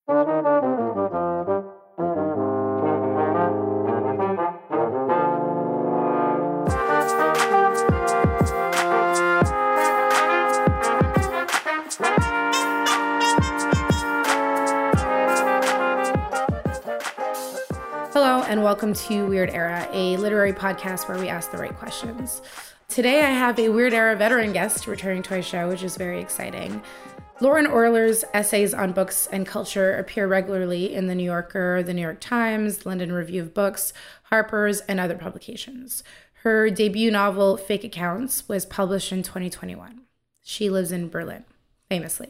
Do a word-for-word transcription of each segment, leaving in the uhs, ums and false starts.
Hello, and welcome to Weird Era, a literary podcast where we ask the right questions. Today I have a Weird Era veteran guest returning to our show, which is very exciting. Lauren Oyler's essays on books and culture appear regularly in The New Yorker, The New York Times, London Review of Books, Harper's, and other publications. Her debut novel, Fake Accounts, was published in twenty twenty-one. She lives in Berlin, famously.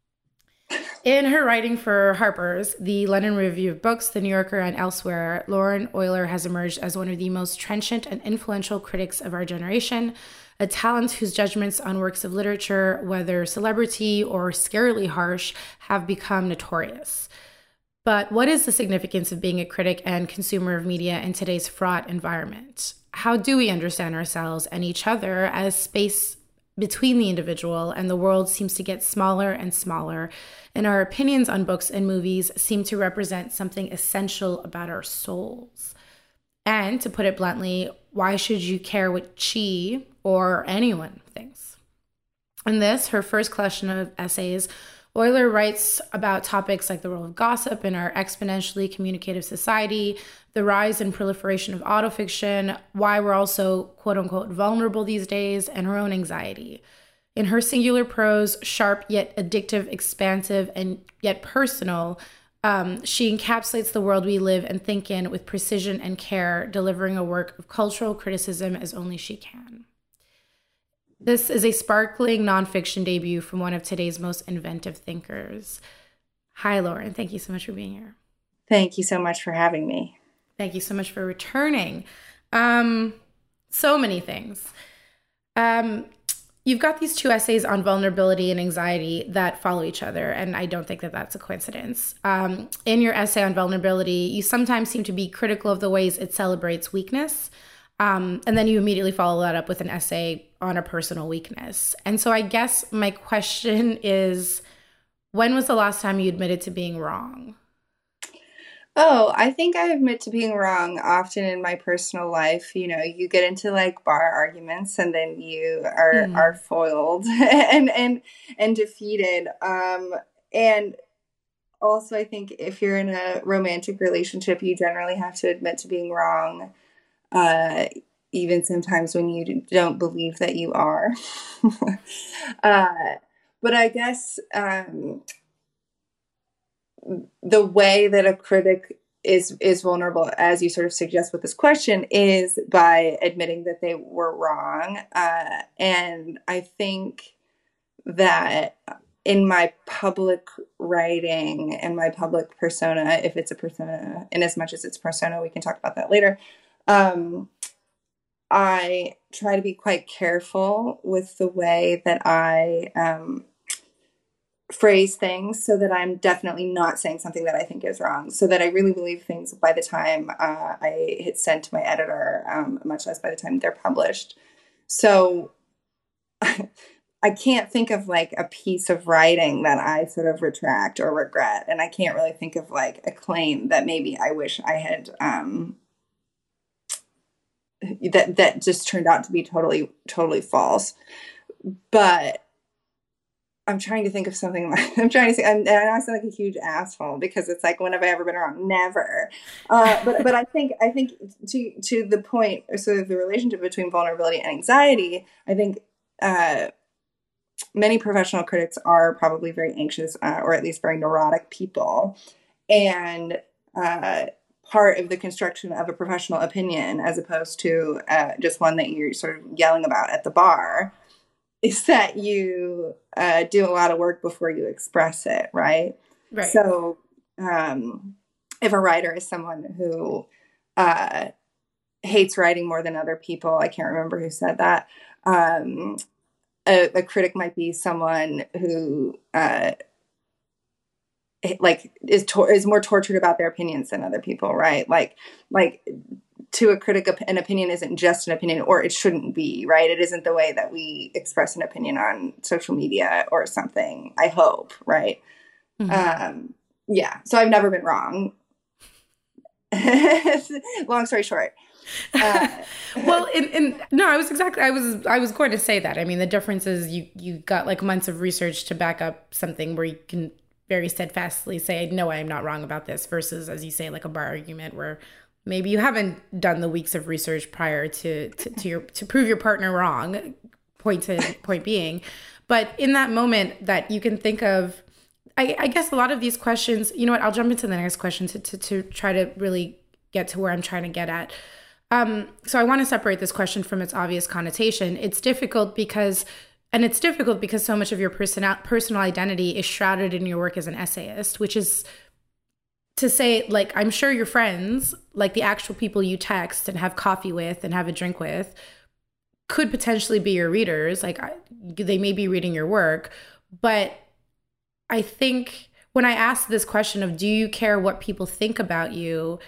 In her writing for Harper's, the London Review of Books, The New Yorker, and elsewhere, Lauren Oyler has emerged as one of the most trenchant and influential critics of our generation, a talent whose judgments on works of literature, whether celebrity or scarily harsh, have become notorious. But what is the significance of being a critic and consumer of media in today's fraught environment? How do we understand ourselves and each other as space between the individual and the world seems to get smaller and smaller, and our opinions on books and movies seem to represent something essential about our souls? And to put it bluntly, why should you care what she or anyone thinks? In this, her first collection of essays, Oyler writes about topics like the role of gossip in our exponentially communicative society, the rise and proliferation of autofiction, why we're also quote-unquote vulnerable these days, and her own anxiety. In her singular prose, sharp yet addictive, expansive, and yet personal, um, she encapsulates the world we live and think in with precision and care, delivering a work of cultural criticism as only she can. This is a sparkling nonfiction debut from one of today's most inventive thinkers. Hi, Lauren. Thank you so much for being here. Thank you so much for having me. Thank you so much for returning. Um, so many things. Um, you've got these two essays on vulnerability and anxiety that follow each other, and I don't think that that's a coincidence. Um, in your essay on vulnerability, you sometimes seem to be critical of the ways it celebrates weakness. Um, and then you immediately follow that up with an essay on a personal weakness. And so I guess my question is, when was the last time you admitted to being wrong? Oh, I think I admit to being wrong often in my personal life. You know, you get into like bar arguments and then you are mm. are foiled and and and defeated. Um, and also, I think if you're in a romantic relationship, you generally have to admit to being wrong. Uh, even sometimes when you don't believe that you are. uh, but I guess um, the way that a critic is is vulnerable, as you sort of suggest with this question, is by admitting that they were wrong. Uh, and I think that in my public writing and my public persona, if it's a persona, in as much as it's persona, we can talk about that later. Um, I try to be quite careful with the way that I um, phrase things so that I'm definitely not saying something that I think is wrong, so that I really believe things by the time uh, I hit send to my editor, um, much less by the time they're published. So I can't think of like a piece of writing that I sort of retract or regret. And I can't really think of like a claim that maybe I wish I had um, that that just turned out to be totally, totally false. But I'm trying to think of something. Like, I'm trying to say, I'm, and I know I sound like a huge asshole because it's like, when have I ever been wrong? Never. Uh, but but I think I think to to the point, so the relationship between vulnerability and anxiety, I think uh, many professional critics are probably very anxious, uh, or at least very neurotic people, and uh, part of the construction of a professional opinion, as opposed to uh, just one that you're sort of yelling about at the bar, is that you uh, do a lot of work before you express it, right? Right. So um, if a writer is someone who uh, hates writing more than other people, I can't remember who said that, um, a, a critic might be someone who uh, like is tor- is more tortured about their opinions than other people, right? Like, like to a critic, an opinion isn't just an opinion, or it shouldn't be, right? It isn't the way that we express an opinion on social media or something, I hope, right? Mm-hmm. Um, yeah, so I've never been wrong. Long story short. Uh, well, in, in, no, I was exactly, I was, I was going to say that. I mean, the difference is you, you got like months of research to back up something where you can very steadfastly say, no, I'm not wrong about this, versus, as you say, like a bar argument where maybe you haven't done the weeks of research prior to, to, to your, to prove your partner wrong, point to point being. But in that moment that you can think of, I, I guess a lot of these questions, you know what, I'll jump into the next question to, to, to try to really get to where I'm trying to get at. Um, so I want to separate this question from its obvious connotation. It's difficult because, and it's difficult because so much of your personal personal identity is shrouded in your work as an essayist, which is to say, like, I'm sure your friends, like the actual people you text and have coffee with and have a drink with, could potentially be your readers. Like, they may be reading your work, but I think when I ask this question of, do you care what people think about you?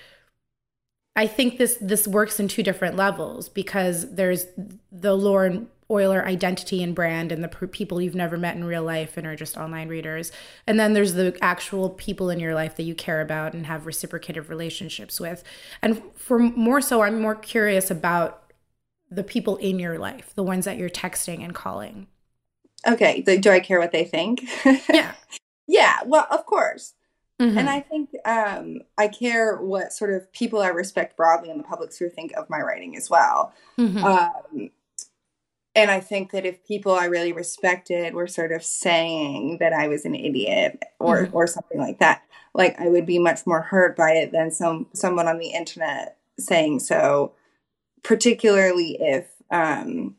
I think this this works in two different levels, because there's the Lauren Oyler identity and brand and the p- people you've never met in real life and are just online readers. And then there's the actual people in your life that you care about and have reciprocative relationships with. And for more so, I'm more curious about the people in your life, the ones that you're texting and calling. Okay. Do I care what they think? Yeah. Yeah. Well, of course. Mm-hmm. And I think um, I care what sort of people I respect broadly in the public sphere think of my writing as well. Mm-hmm. Um, and I think that if people I really respected were sort of saying that I was an idiot or mm-hmm. or something like that, like I would be much more hurt by it than some someone on the internet saying so, particularly if um,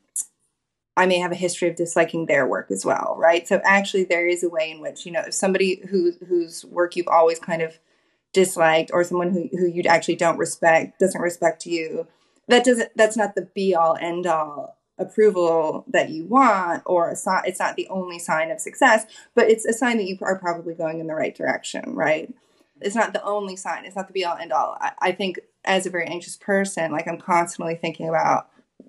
I may have a history of disliking their work as well, right? So actually there is a way in which, you know, if somebody who, whose work you've always kind of disliked, or someone who, who you actually don't respect, doesn't respect you, that doesn't, that's not the be all end all approval that you want, or a sign, it's not the only sign of success, but it's a sign that you are probably going in the right direction, right? It's not the only sign. It's not the be all end all. I, I think as a very anxious person, like I'm constantly thinking about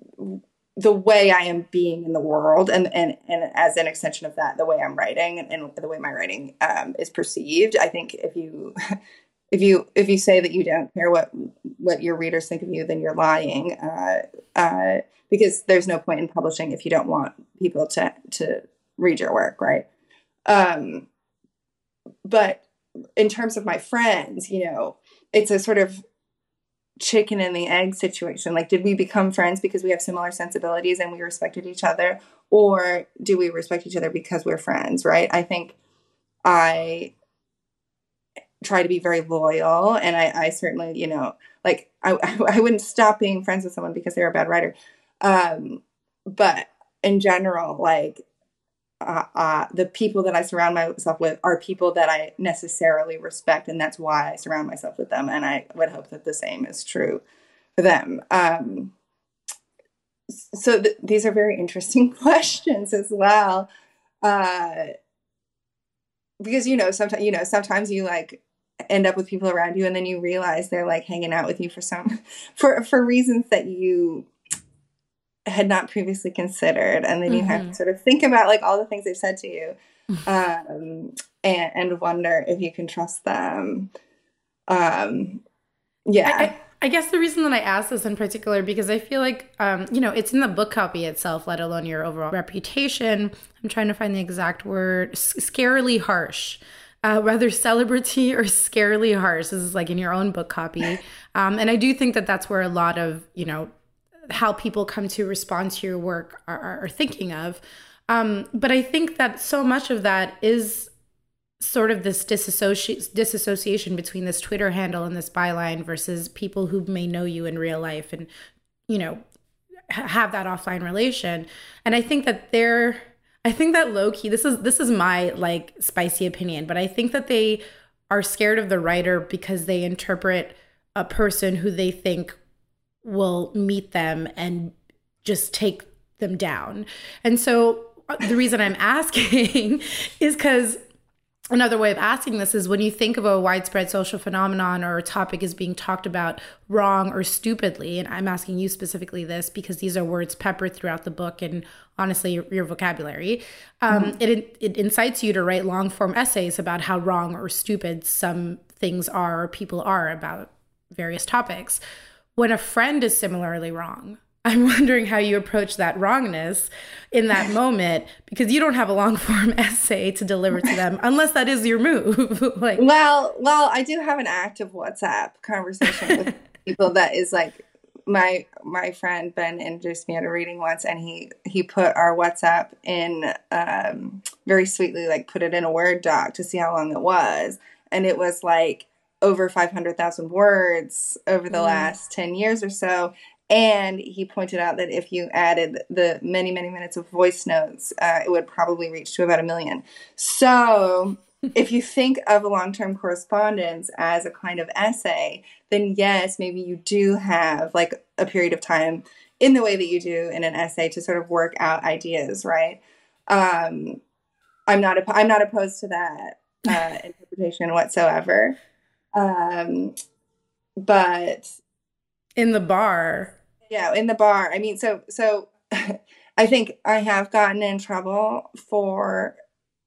the way I am being in the world, and, and, and as an extension of that, the way I'm writing and, and the way my writing um, is perceived. I think if you, if you, if you say that you don't care what, what your readers think of you, then you're lying, uh, uh, because there's no point in publishing if you don't want people to, to read your work. Right. Um, but in terms of my friends, you know, it's a sort of chicken and the egg situation. Like, did we become friends because we have similar sensibilities and we respected each other, or do we respect each other because we're friends? Right. I think I try to be very loyal, and I, I certainly, you know, like I, I wouldn't stop being friends with someone because they're a bad writer. Um, but in general, like, Uh, uh, the people that I surround myself with are people that I necessarily respect, and that's why I surround myself with them. And I would hope that the same is true for them. Um, so th- these are very interesting questions as well, uh, because you know sometimes you know sometimes you like end up with people around you, and then you realize they're like hanging out with you for some for for reasons that you had not previously considered, and then mm-hmm. you have to sort of think about like all the things they've said to you, um, and, and wonder if you can trust them. Um, yeah. I, I, I guess the reason that I asked this in particular, because I feel like, um, you know, it's in the book copy itself, let alone your overall reputation. I'm trying to find the exact word, S- scarily harsh. Uh, whether celebrity or scarily harsh. This is like in your own book copy. Um, and I do think that that's where a lot of, you know, how people come to respond to your work are, are, are thinking of. Um, but I think that so much of that is sort of this disassoci- disassociation between this Twitter handle and this byline versus people who may know you in real life and, you know, ha- have that offline relation. And I think that they're, I think that low key, this is, this is my like spicy opinion, but I think that they are scared of the writer because they interpret a person who they think will meet them and just take them down. And so the reason I'm asking is because another way of asking this is, when you think of a widespread social phenomenon or a topic is being talked about wrong or stupidly, and I'm asking you specifically this because these are words peppered throughout the book and honestly your, your vocabulary, um, mm-hmm. it, it incites you to write long form essays about how wrong or stupid some things are or people are about various topics. When a friend is similarly wrong, I'm wondering how you approach that wrongness in that moment, because you don't have a long form essay to deliver to them unless that is your move. like, well, well, I do have an active WhatsApp conversation with people that is like, my my friend Ben introduced me at a reading once, and he he put our WhatsApp in um, very sweetly, like put it in a Word doc to see how long it was, and it was like over five hundred thousand words over the mm. last ten years or so. And he pointed out that if you added the many, many minutes of voice notes, uh, it would probably reach to about a million. So if you think of a long-term correspondence as a kind of essay, then yes, maybe you do have like a period of time in the way that you do in an essay to sort of work out ideas, right? Um, I'm not, op- I'm not opposed to that uh, interpretation whatsoever. Um, but... In the bar. Yeah, in the bar. I mean, so so I think I have gotten in trouble for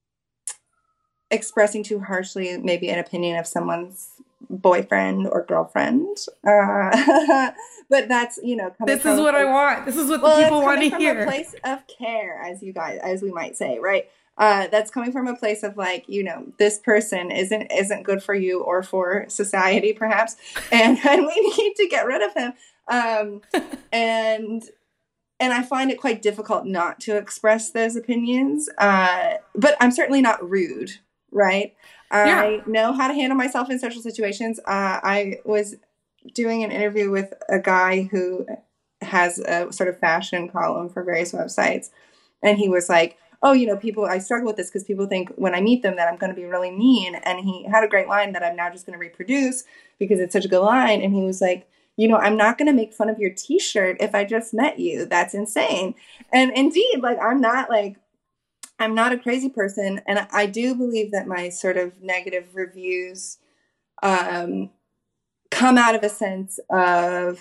expressing too harshly maybe an opinion of someone's boyfriend or girlfriend. Uh, but that's, you know, this is what I want. This is what well, the people want to hear. From a place of care, as you guys, as we might say, right? Uh, that's coming from a place of like, you know, this person isn't isn't good for you or for society, perhaps, and, and we need to get rid of him. Um, and and I find it quite difficult not to express those opinions. Uh, but I'm certainly not rude, right? Yeah. I know how to handle myself in social situations. Uh, I was doing an interview with a guy who has a sort of fashion column for various websites, and he was like, oh, you know, people, I struggle with this because people think when I meet them that I'm going to be really mean. And he had a great line that I'm now just going to reproduce because it's such a good line. And he was like, you know, I'm not going to make fun of your t-shirt if I just met you. That's insane. And indeed, like, I'm not like, I'm not a crazy person. And I do believe that my sort of negative reviews um, come out of a sense of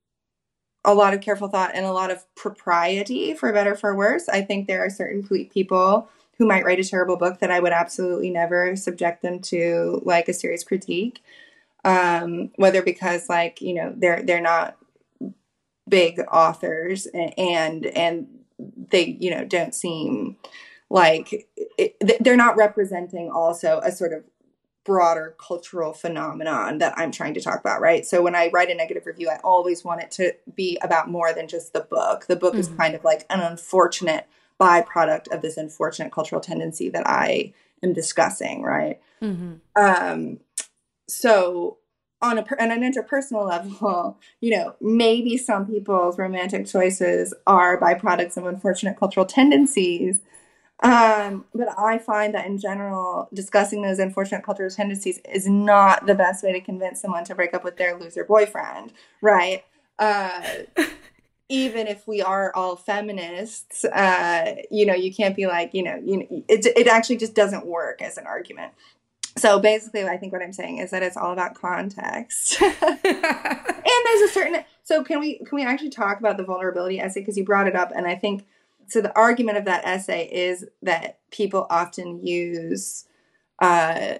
a lot of careful thought and a lot of propriety, for better or for worse. I think there are certain people who might write a terrible book that I would absolutely never subject them to like a serious critique. Um, whether because like, you know, they're, they're not big authors and, and, and they, you know, don't seem like it, they're not representing also a sort of broader cultural phenomenon that I'm trying to talk about, right? So when I write a negative review, I always want it to be about more than just the book. The book mm-hmm. is kind of like an unfortunate byproduct of this unfortunate cultural tendency that I am discussing, right? Mm-hmm. Um, so on a on an interpersonal level, you know, maybe some people's romantic choices are byproducts of unfortunate cultural tendencies. Um, but I find that in general, discussing those unfortunate cultural tendencies is not the best way to convince someone to break up with their loser boyfriend, right? Uh, even if we are all feminists, uh, you know, you can't be like, you know, you know, it it actually just doesn't work as an argument. So basically, I think what I'm saying is that it's all about context. And there's a certain, so can we can we actually talk about the vulnerability essay? Because you brought it up, and I think, so the argument of that essay is that people often use uh,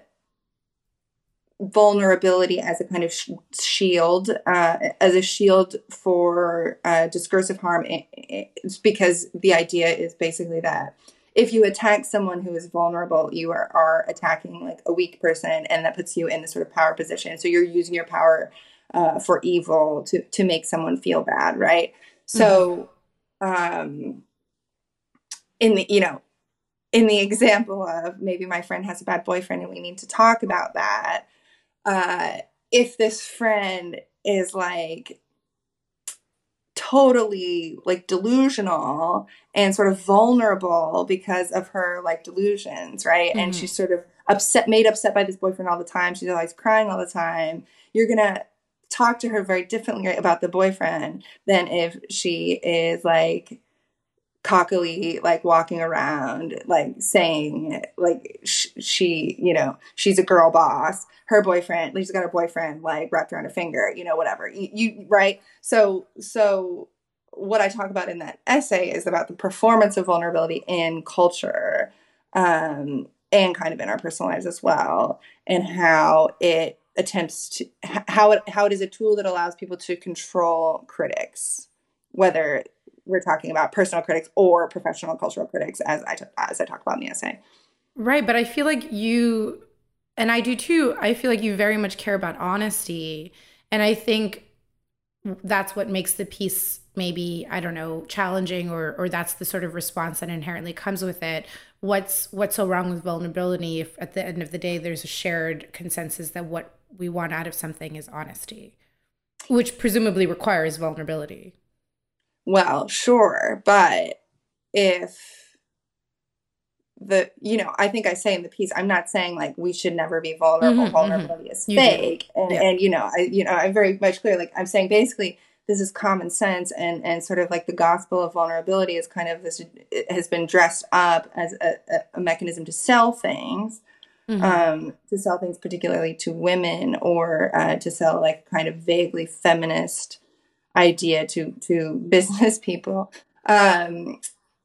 vulnerability as a kind of sh- shield, uh, as a shield for uh, discursive harm. It's because the idea is basically that if you attack someone who is vulnerable, you are, are attacking like a weak person, and that puts you in this sort of power position. So you're using your power uh, for evil to, to make someone feel bad, right? So, mm-hmm. um, in the, you know, in the example of maybe my friend has a bad boyfriend and we need to talk about that. Uh, if this friend is like totally like delusional and sort of vulnerable because of her like delusions, right? Mm-hmm. And she's sort of upset, made upset by this boyfriend all the time. She's always crying all the time. You're going to talk to her very differently about the boyfriend than if she is like cockily, like walking around, like saying like sh- she, you know, she's a girl boss. Her boyfriend, she's got her boyfriend like wrapped around her finger, you know, whatever. You, you right? So, so what I talk about in that essay is about the performance of vulnerability in culture, um, and kind of in our personal lives as well, and how it attempts to how it how it is a tool that allows people to control critics, whether we're talking about personal critics or professional cultural critics, as I, t- as I talk about in the essay. Right. But I feel like you, and I do too, I feel like you very much care about honesty. And I think that's what makes the piece maybe, I don't know, challenging, or or that's the sort of response that inherently comes with it. What's what's so wrong with vulnerability if at the end of the day there's a shared consensus that what we want out of something is honesty, which presumably requires vulnerability. Well, sure, but if the, you know, I think I say in the piece, I'm not saying like we should never be vulnerable. Mm-hmm, Vulnerability mm-hmm. is You fake, do. and Yeah. and you know, I you know, I'm very much clear. Like I'm saying, basically, this is common sense, and and sort of like the gospel of vulnerability is kind of this. It has been dressed up as a, a mechanism to sell things. Mm-hmm. Um, to sell things particularly to women, or uh, to sell like kind of vaguely feminist idea to to business people. Um,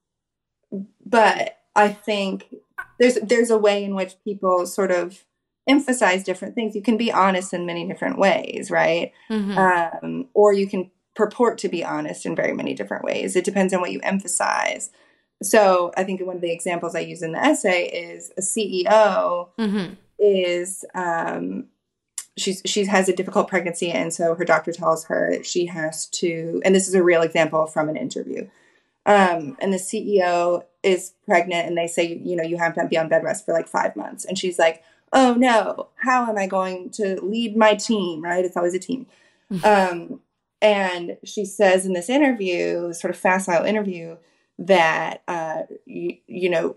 but I think there's there's a way in which people sort of emphasize different things. You can be honest in many different ways, right? Mm-hmm. Um, or you can purport to be honest in very many different ways. It depends on what you emphasize. So I think one of the examples I use in the essay is a C E O mm-hmm. is um, she's she has a difficult pregnancy, and so her doctor tells her that she has to, and this is a real example from an interview, um, and the C E O is pregnant, and they say, you know, you have to be on bed rest for like five months, and she's like, oh no, how am I going to lead my team, right? It's always a team. um, and she says in this interview, this sort of facile interview, that uh, you, you know,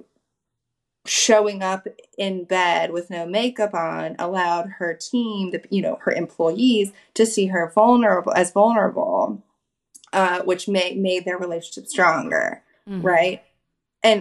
showing up in bed with no makeup on allowed her team, the, you know, her employees, to see her vulnerable as vulnerable, uh, which made made their relationship stronger, mm-hmm. right? And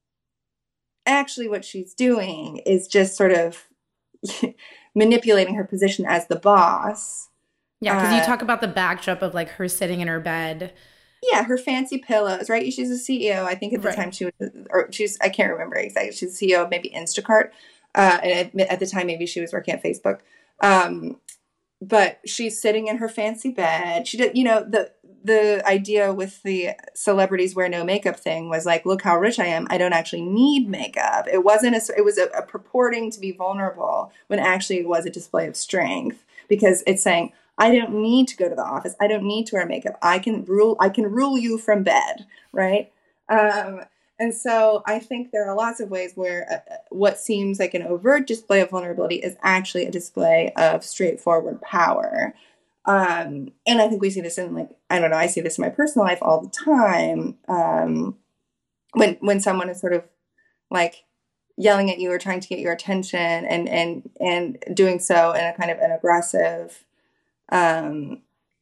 actually, what she's doing is just sort of manipulating her position as the boss. Yeah, because uh, you talk about the backdrop of like her sitting in her bed. Yeah, her fancy pillows, right? She's a C E O. I think at the right. time she was, or she's, I can't remember exactly. She's a C E O of maybe Instacart. Uh, and at, at the time, maybe she was working at Facebook. Um, but she's sitting in her fancy bed. She did, you know, the, the idea with the celebrities wear no makeup thing was like, look how rich I am. I don't actually need makeup. It wasn't a, it was a, a purporting to be vulnerable when actually it was a display of strength, because it's saying, I don't need to go to the office. I don't need to wear makeup. I can rule. I can rule you from bed, right? Um, and so I think there are lots of ways where uh, what seems like an overt display of vulnerability is actually a display of straightforward power. Um, and I think we see this in, like, I don't know, I see this in my personal life all the time. Um, when when someone is sort of like yelling at you or trying to get your attention, and and and doing so in a kind of an aggressive, um,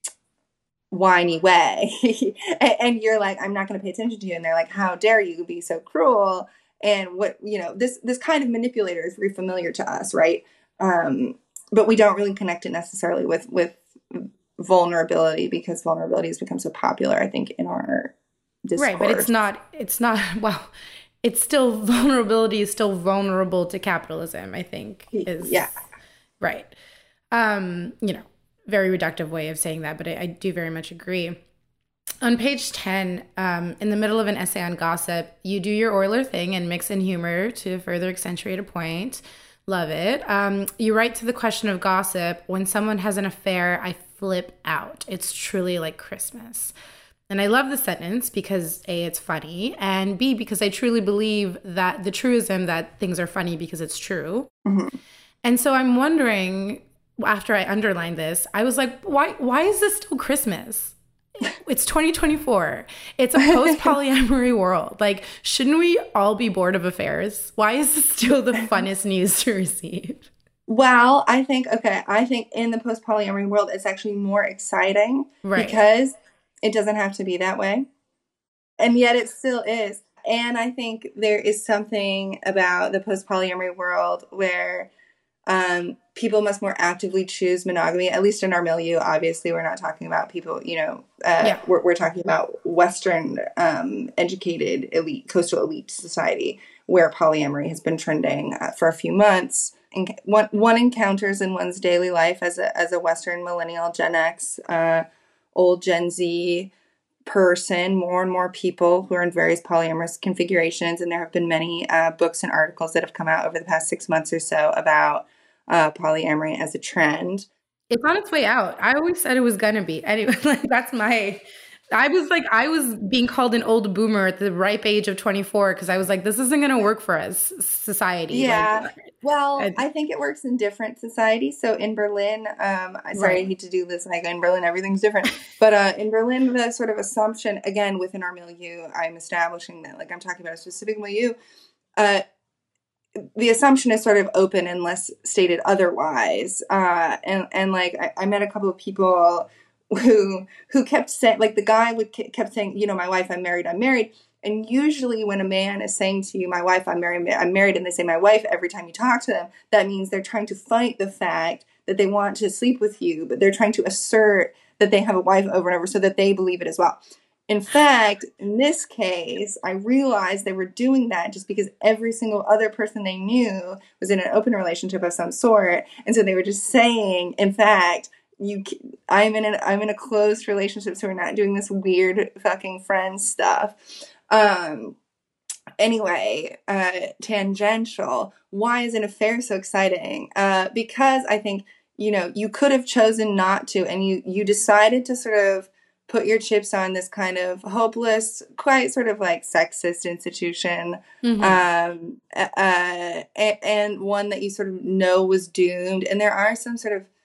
whiny way. and, and you're like, I'm not going to pay attention to you. And they're like, how dare you be so cruel? And what, you know, this, this kind of manipulator is very familiar to us. Right. Um, but we don't really connect it necessarily with, with vulnerability, because vulnerability has become so popular, I think, in our discourse. Right. But it's not, it's not, well, it's still, vulnerability is still vulnerable to capitalism, I think is yeah. Right. Um, you know, very reductive way of saying that, but I, I do very much agree. On page ten, um, in the middle of an essay on gossip, you do your Euler thing and mix in humor to further accentuate a point. Love it. Um, you write to the question of gossip, when someone has an affair, I flip out. It's truly like Christmas. And I love the sentence because A, it's funny, and B, because I truly believe that the truism that things are funny because it's true. Mm-hmm. And so I'm wondering, after I underlined this, I was like, why why is this still Christmas? It's twenty twenty-four. It's a post-polyamory world. Like, shouldn't we all be bored of affairs? Why is this still the funnest news to receive? Well, I think, okay, I think in the post-polyamory world, it's actually more exciting, right? Because it doesn't have to be that way. and yet it still is. And I think there is something about the post polyamory world where um, people must more actively choose monogamy, at least in our milieu. Obviously, we're not talking about people, you know, uh, Yeah. we're, we're talking about Western um, educated elite, coastal elite society where polyamory has been trending uh, for a few months. And one, one encounters in one's daily life as a, as a Western millennial, Gen X, uh, old Gen Z person, more and more people who are in various polyamorous configurations. And there have been many uh, books and articles that have come out over the past six months or so about uh, polyamory as a trend. It's on its way out. I always said it was gonna be. Anyway, like that's my I was like I was being called an old boomer at the ripe age of twenty-four because I was like, this isn't gonna work for us, society. Yeah. Like Well, and, I think it works in different societies. So in Berlin, um, I sorry, I right. hate to do this. Like in Berlin, everything's different. But uh, in Berlin, the sort of assumption, again, within our milieu, I'm establishing that, like I'm talking about a specific milieu, uh, the assumption is sort of open unless stated otherwise. Uh, and, and like, I, I met a couple of people who, who kept saying, like the guy would kept saying, you know, my wife, I'm married, I'm married. And usually when a man is saying to you, my wife, I'm married, I'm married, and they say my wife every time you talk to them, that means they're trying to fight the fact that they want to sleep with you, but they're trying to assert that they have a wife over and over so that they believe it as well. In fact, in this case, I realized they were doing that just because every single other person they knew was in an open relationship of some sort. And so they were just saying, in fact, you, I'm in an, I'm in a closed relationship, so we're not doing this weird fucking friend stuff. Um, anyway, uh, tangential. Why is an affair so exciting? Uh, because I think, you know, you could have chosen not to, and you, you decided to sort of put your chips on this kind of hopeless, quite sort of like sexist institution, mm-hmm. um, uh, and, and one that you sort of know was doomed. And there are some sort of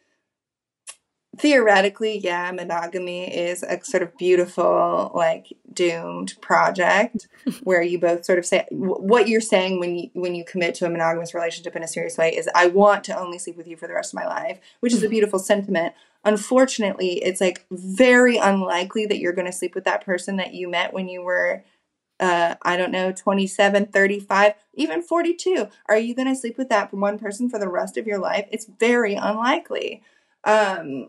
theoretically, yeah, monogamy is a sort of beautiful, like doomed project where you both sort of say what you're saying when you when you commit to a monogamous relationship in a serious way is, I want to only sleep with you for the rest of my life, which is a beautiful sentiment. Unfortunately, it's like very unlikely that you're going to sleep with that person that you met when you were, uh, I don't know, twenty-seven, thirty-five, even forty-two. Are you going to sleep with that one person for the rest of your life? It's very unlikely. Um,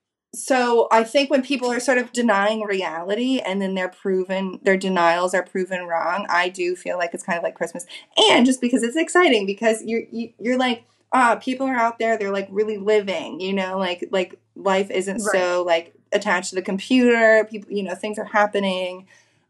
so I think when people are sort of denying reality and then they're proven, their denials are proven wrong, I do feel like it's kind of like Christmas. And just because it's exciting, because you're, you, you're like, ah, people are out there, they're like really living, you know, like, like life isn't right. so like attached to the computer. People, you know, things are happening.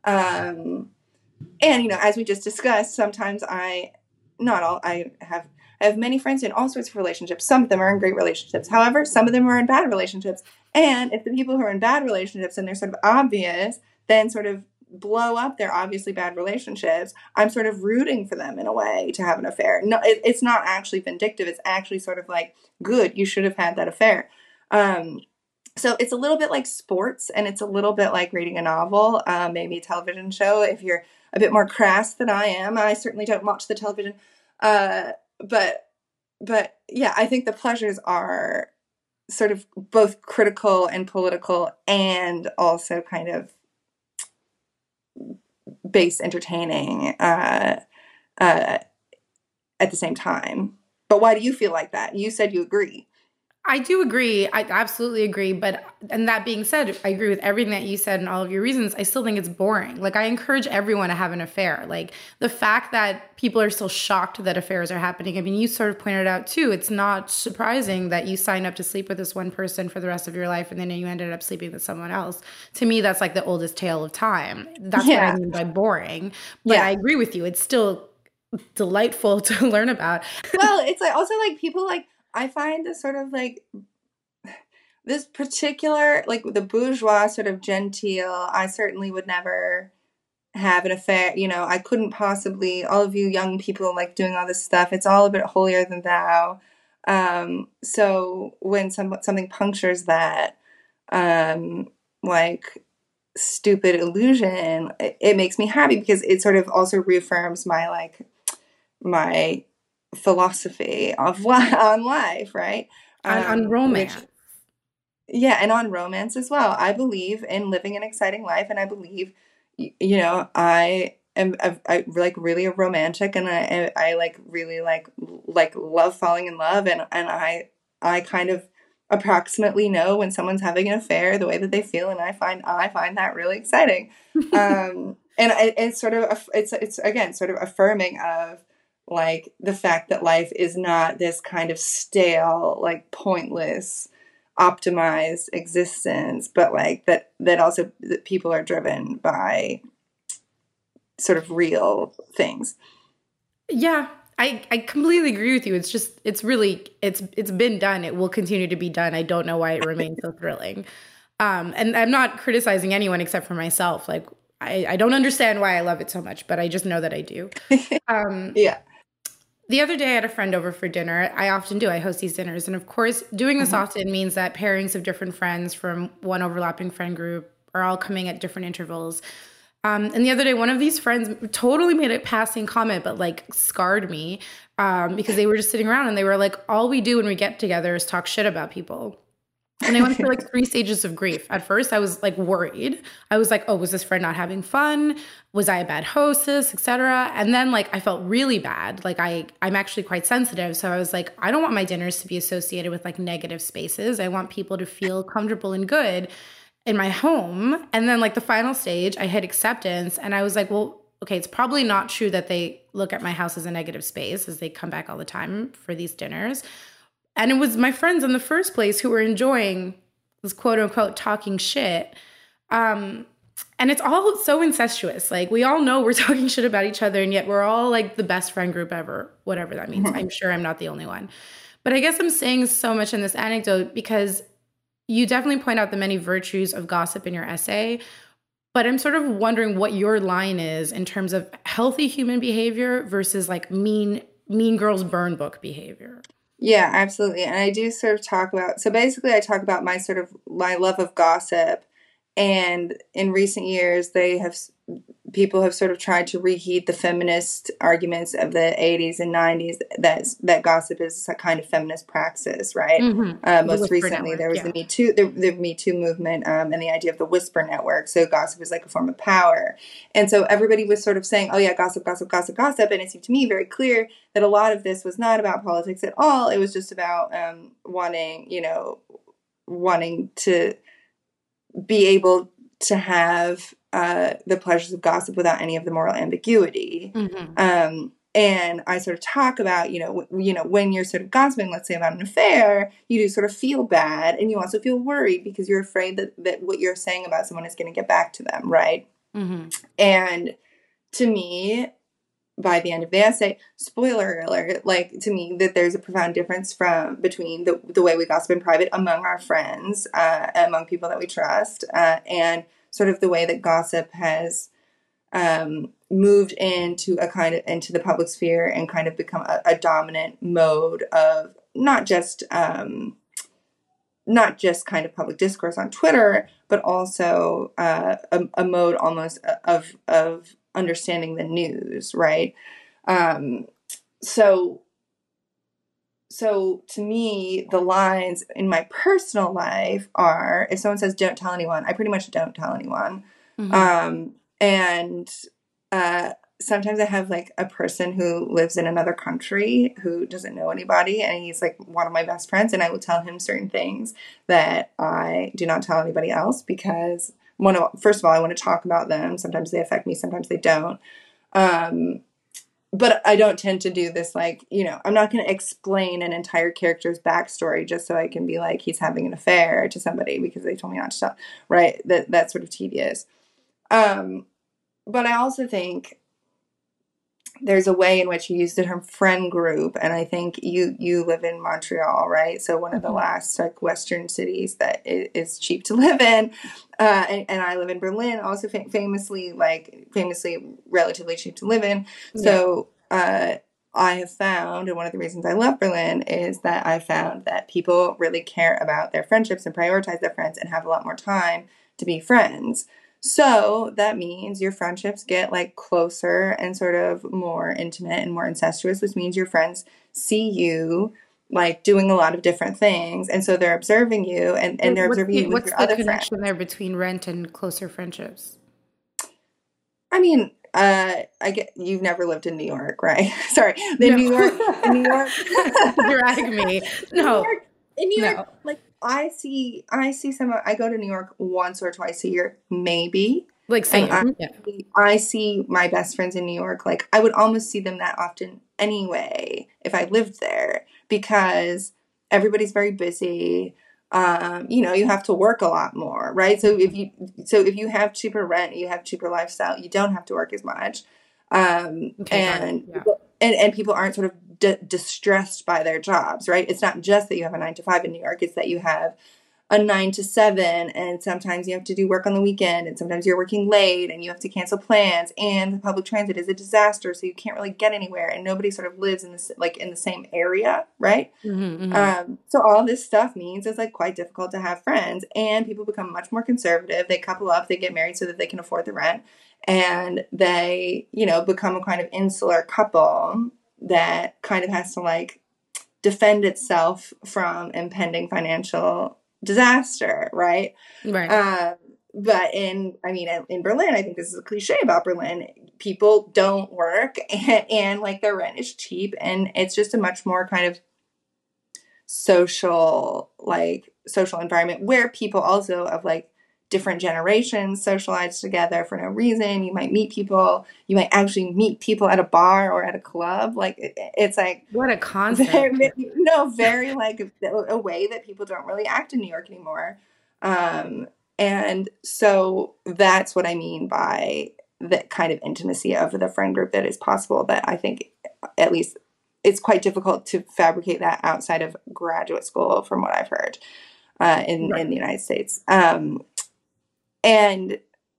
Um, and, you know, as we just discussed, sometimes I, not all, I have, I have many friends in all sorts of relationships. Some of them are in great relationships. However, some of them are in bad relationships. And if the people who are in bad relationships and they're sort of obvious, then sort of blow up their obviously bad relationships, I'm sort of rooting for them in a way to have an affair. No, it, it's not actually vindictive. It's actually sort of like, good, you should have had that affair. Um, so it's a little bit like sports, and it's a little bit like reading a novel, uh, maybe a television show. If you're a bit more crass than I am, I certainly don't watch the television. Uh, but, but yeah, I think the pleasures are sort of both critical and political, and also kind of base entertaining uh, uh, at the same time. But why do you feel like that? You said you agree. I do agree. I absolutely agree. But, and that being said, I agree with everything that you said and all of your reasons. I still think it's boring. Like, I encourage everyone to have an affair. Like, the fact that people are still shocked that affairs are happening. I mean, you sort of pointed out too, it's not surprising that you signed up to sleep with this one person for the rest of your life and then you ended up sleeping with someone else. To me, that's like the oldest tale of time. That's yeah. what I mean by boring. But yeah. I agree with you. It's still delightful to learn about. Well, it's like also like people like, I find this sort of like this particular, like the bourgeois sort of genteel, I certainly would never have an affair. You know, I couldn't possibly, all of you young people like doing all this stuff, it's all a bit holier than thou. Um, so when some, something punctures that, um, like stupid illusion, it, it makes me happy because it sort of also reaffirms my, like, my philosophy of on life, right? Um, on, on romance. Which, yeah, and on romance as well. I believe in living an exciting life, and I believe, you know, I am I, I like really a romantic, and I I like really like like love falling in love, and and I I kind of approximately know when someone's having an affair, the way that they feel, and I find I find that really exciting. Um, and it, it's sort of it's it's again sort of affirming of like the fact that life is not this kind of stale, like pointless, optimized existence, but like that that also that people are driven by sort of real things. Yeah, I, I completely agree with you. It's just it's really it's it's been done. It will continue to be done. I don't know why it remains so thrilling. Um, and I'm not criticizing anyone except for myself. Like I, I don't understand why I love it so much, but I just know that I do. Um, Yeah. The other day I had a friend over for dinner. I often do. I host these dinners. And of course, doing this Mm-hmm. often means that pairings of different friends from one overlapping friend group are all coming at different intervals. Um, and the other day, one of these friends totally made a passing comment, but like scarred me um, because they were just sitting around and they were like, all we do when we get together is talk shit about people. And I went through like three stages of grief. At first, I was like worried. I was like, oh, was this friend not having fun? Was I a bad hostess, et cetera? And then like I felt really bad. Like I, I'm actually quite sensitive. So I was like, I don't want my dinners to be associated with like negative spaces. I want people to feel comfortable and good in my home. And then like the final stage, I hit acceptance and I was like, well, okay, it's probably not true that they look at my house as a negative space as they come back all the time for these dinners. And it was my friends in the first place who were enjoying this quote unquote talking shit. Um, and it's all so incestuous. Like we all know we're talking shit about each other and yet we're all like the best friend group ever, whatever that means. Mm-hmm. I'm sure I'm not the only one. But I guess I'm saying so much in this anecdote because you definitely point out the many virtues of gossip in your essay, but I'm sort of wondering what your line is in terms of healthy human behavior versus like mean, mean girls burn book behavior. Yeah, absolutely. And I do sort of talk about, so basically I talk about my sort of, my love of gossip. And in recent years, they have, people have sort of tried to reheat the feminist arguments of the eighties and nineties that that gossip is a kind of feminist praxis, right? Mm-hmm. Uh, most recently, network, there was yeah. the Me Too, the, the Me Too movement, um, and the idea of the whisper network. So gossip is like a form of power, and so everybody was sort of saying, "Oh yeah, gossip, gossip, gossip, gossip," and it seemed to me very clear that a lot of this was not about politics at all. It was just about um, wanting, you know, wanting to be able to have uh, the pleasures of gossip without any of the moral ambiguity. Mm-hmm. Um, and I sort of talk about, you know, w- you know, when you're sort of gossiping, let's say about an affair, you do sort of feel bad and you also feel worried because you're afraid that, that what you're saying about someone is going to get back to them, right? Mm-hmm. And to me, by the end of the essay, spoiler alert, like to me that there's a profound difference from between the the way we gossip in private among our friends, uh, among people that we trust, uh, and sort of the way that gossip has um, moved into a kind of into the public sphere and kind of become a, a dominant mode of not just um, not just kind of public discourse on Twitter, but also uh, a, a mode almost of of understanding the news, right? Um, so, so to me, the lines in my personal life are, if someone says, don't tell anyone, I pretty much don't tell anyone. Mm-hmm. Um, and uh, sometimes I have like a person who lives in another country who doesn't know anybody, and he's like one of my best friends, and I will tell him certain things that I do not tell anybody else because One of, first of all, I want to talk about them. Sometimes they affect me, sometimes they don't. Um, but I don't tend to do this, like, you know, I'm not going to explain an entire character's backstory just so I can be like, he's having an affair to somebody because they told me not to tell, right? That That's sort of tedious. Um, but I also think there's a way in which you use the term friend group, and I think you you live in Montreal, right? So one of the last like Western cities that is cheap to live in, uh, and, and I live in Berlin, also fam- famously like famously relatively cheap to live in. So uh, I have found, and one of the reasons I love Berlin is that I found that people really care about their friendships and prioritize their friends and have a lot more time to be friends. So that means your friendships get like closer and sort of more intimate and more incestuous, which means your friends see you like doing a lot of different things. And so they're observing you and, and they're what's observing the, you with what's your the other connection friends. there between rent and closer friendships? I mean, uh, I get you've never lived in New York, right? Sorry, in No. New York, in New York, Drag me. in New No, York, in New York, no. like I see, I see some. I go to New York once or twice a year, maybe, Like and I, same. Yeah. I see my best friends in New York. Like I would almost see them that often anyway if I lived there because everybody's very busy. Um, you know, you have to work a lot more, right? So if you, so if you have cheaper rent, you have cheaper lifestyle, you don't have to work as much. Um, Okay, got it. and, Yeah. and, and people aren't sort of d- distressed by their jobs, right? It's not just that you have a nine to five in New York. It's that you have a nine to seven, and sometimes you have to do work on the weekend, and sometimes you're working late, and you have to cancel plans, and the public transit is a disaster, so you can't really get anywhere, and nobody sort of lives in this like in the same area, right? Mm-hmm, mm-hmm. Um, so all this stuff means it's like quite difficult to have friends, and people become much more conservative. They couple up, they get married so that they can afford the rent, and they, you know, become a kind of insular couple that kind of has to like defend itself from impending financial disaster, right? Right. Um, but in, I mean, in Berlin, I think this is a cliche about Berlin. People don't work, and, and like their rent is cheap, and it's just a much more kind of social, like social environment where people also of like different generations socialize together for no reason. You might meet people, you might actually meet people at a bar or at a club. Like it, it's like What a concept. very, no, very like a, a way that people don't really act in New York anymore. Um, and so that's what I mean by the kind of intimacy of the friend group that is possible, that I think at least it's quite difficult to fabricate that outside of graduate school from what I've heard uh, in, Right. in the United States. Um, and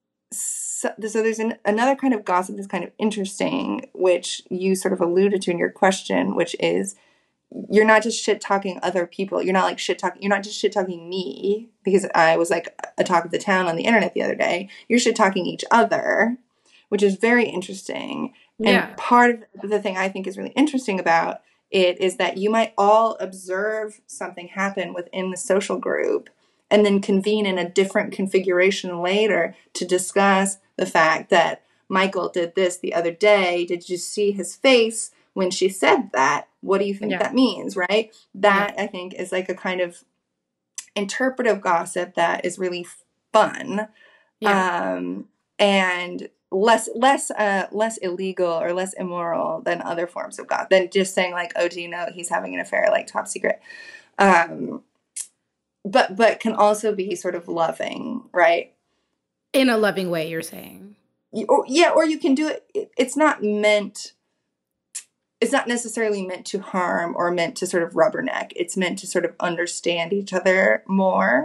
so, so there's an, another kind of gossip that's kind of interesting, which you sort of alluded to in your question, which is you're not just shit talking other people. You're not like shit talking. You're not just shit talking me because I was like a talk of the town on the internet the other day. You're shit talking each other, which is very interesting. Yeah. And part of the thing I think is really interesting about it is that you might all observe something happen within the social group and then convene in a different configuration later to discuss the fact that Michael did this the other day. Did you see his face when she said that? What do you think Yeah. that means, right? That, I think, is like a kind of interpretive gossip that is really fun. Yeah. Um, and less less uh, less illegal or less immoral than other forms of gossip, than just saying like, oh, do you know he's having an affair, like top secret. Um, but but can also be sort of loving, right? In a loving way, you're saying. You, or, yeah, or you can do it. it. It's not meant. It's not necessarily meant to harm or meant to sort of rubberneck. It's meant to sort of understand each other more,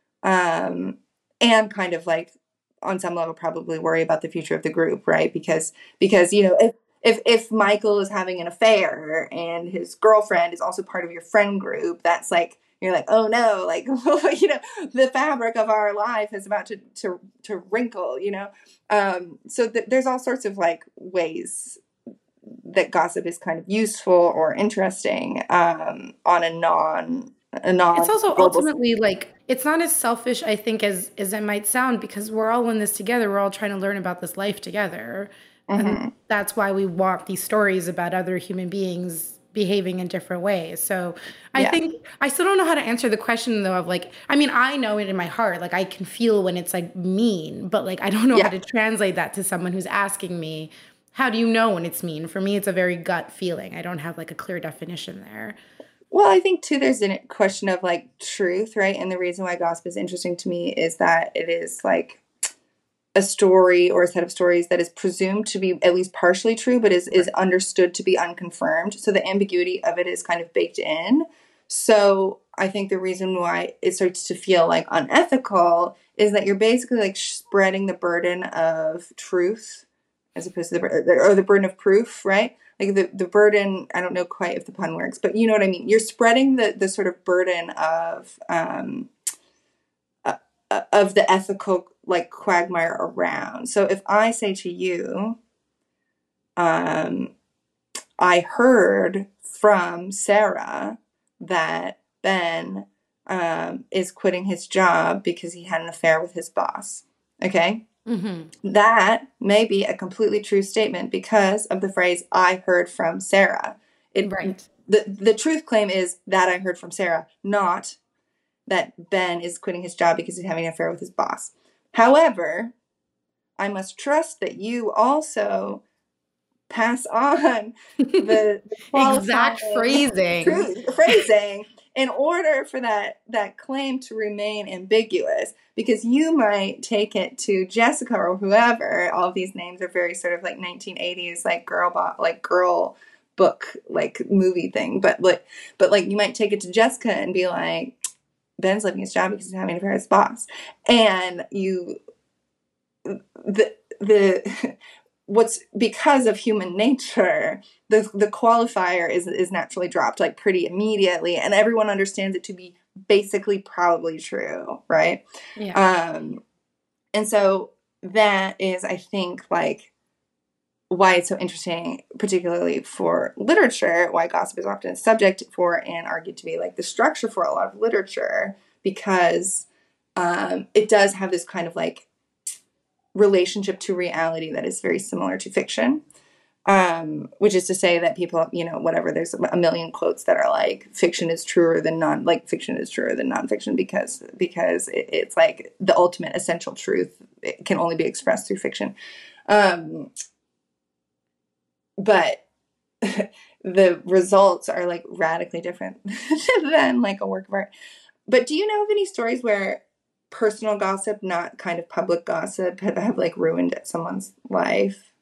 um, and kind of like on some level probably worry about the future of the group, right? Because because you know if if if Michael is having an affair and his girlfriend is also part of your friend group, that's like you're like, oh no, like you know the fabric of our life is about to to to wrinkle, you know. Um, so th- there's all sorts of like ways that gossip is kind of useful or interesting um, on a non a non It's also global. ultimately like it's not as selfish, I think, as as it might sound, because we're all in this together. We're all trying to learn about this life together, and Mm-hmm. that's why we want these stories about other human beings behaving in different ways. So I Yeah. think I still don't know how to answer the question though of like, I mean, I know it in my heart, like I can feel when it's like mean, but like I don't know how Yeah. to translate that to someone who's asking me, how do you know when it's mean? For me, it's a very gut feeling. I don't have like a clear definition there. Well, I think too, there's a question of like truth, right? And the reason why gossip is interesting to me is that it is like a story or a set of stories that is presumed to be at least partially true, but is, is understood to be unconfirmed. So the ambiguity of it is kind of baked in. So I think the reason why it starts to feel like unethical is that you're basically like spreading the burden of truth as opposed to the, or the burden of proof, right? Like the, the burden, I don't know quite if the pun works, but you know what I mean? You're spreading the, the sort of burden of, um, uh, of the ethical like quagmire around. So if I say to you, um, I heard from Sarah that Ben um, is quitting his job because he had an affair with his boss. Okay. Mm-hmm. That may be a completely true statement because of the phrase, I heard from Sarah. It, Right. the, the truth claim is that I heard from Sarah, not that Ben is quitting his job because he's having an affair with his boss. However, I must trust that you also pass on the, the Exact qualifying phrasing. truth, phrasing in order for that, that claim to remain ambiguous, because you might take it to Jessica or whoever. All of these names are very sort of like nineteen eighties, like girl, bo- like girl book, like movie thing. But like, but like you might take it to Jessica and be like, Ben's leaving his job because he's having an affair with his boss. And you, the, the, what's because of human nature, the the qualifier is is naturally dropped like pretty immediately, and everyone understands it to be basically probably true, right? Yeah. Um, and so that is, I think, like why it's so interesting, particularly for literature, why gossip is often a subject for and argued to be like the structure for a lot of literature, because um, it does have this kind of like relationship to reality that is very similar to fiction. Um, which is to say that people, you know, whatever, there's a million quotes that are like, fiction is truer than non, like fiction is truer than nonfiction because, because it, it's like the ultimate essential truth. It can only be expressed through fiction. Um, but the results are like radically different than like a work of art. But do you know of any stories where personal gossip, not kind of public gossip, have, have like ruined someone's life?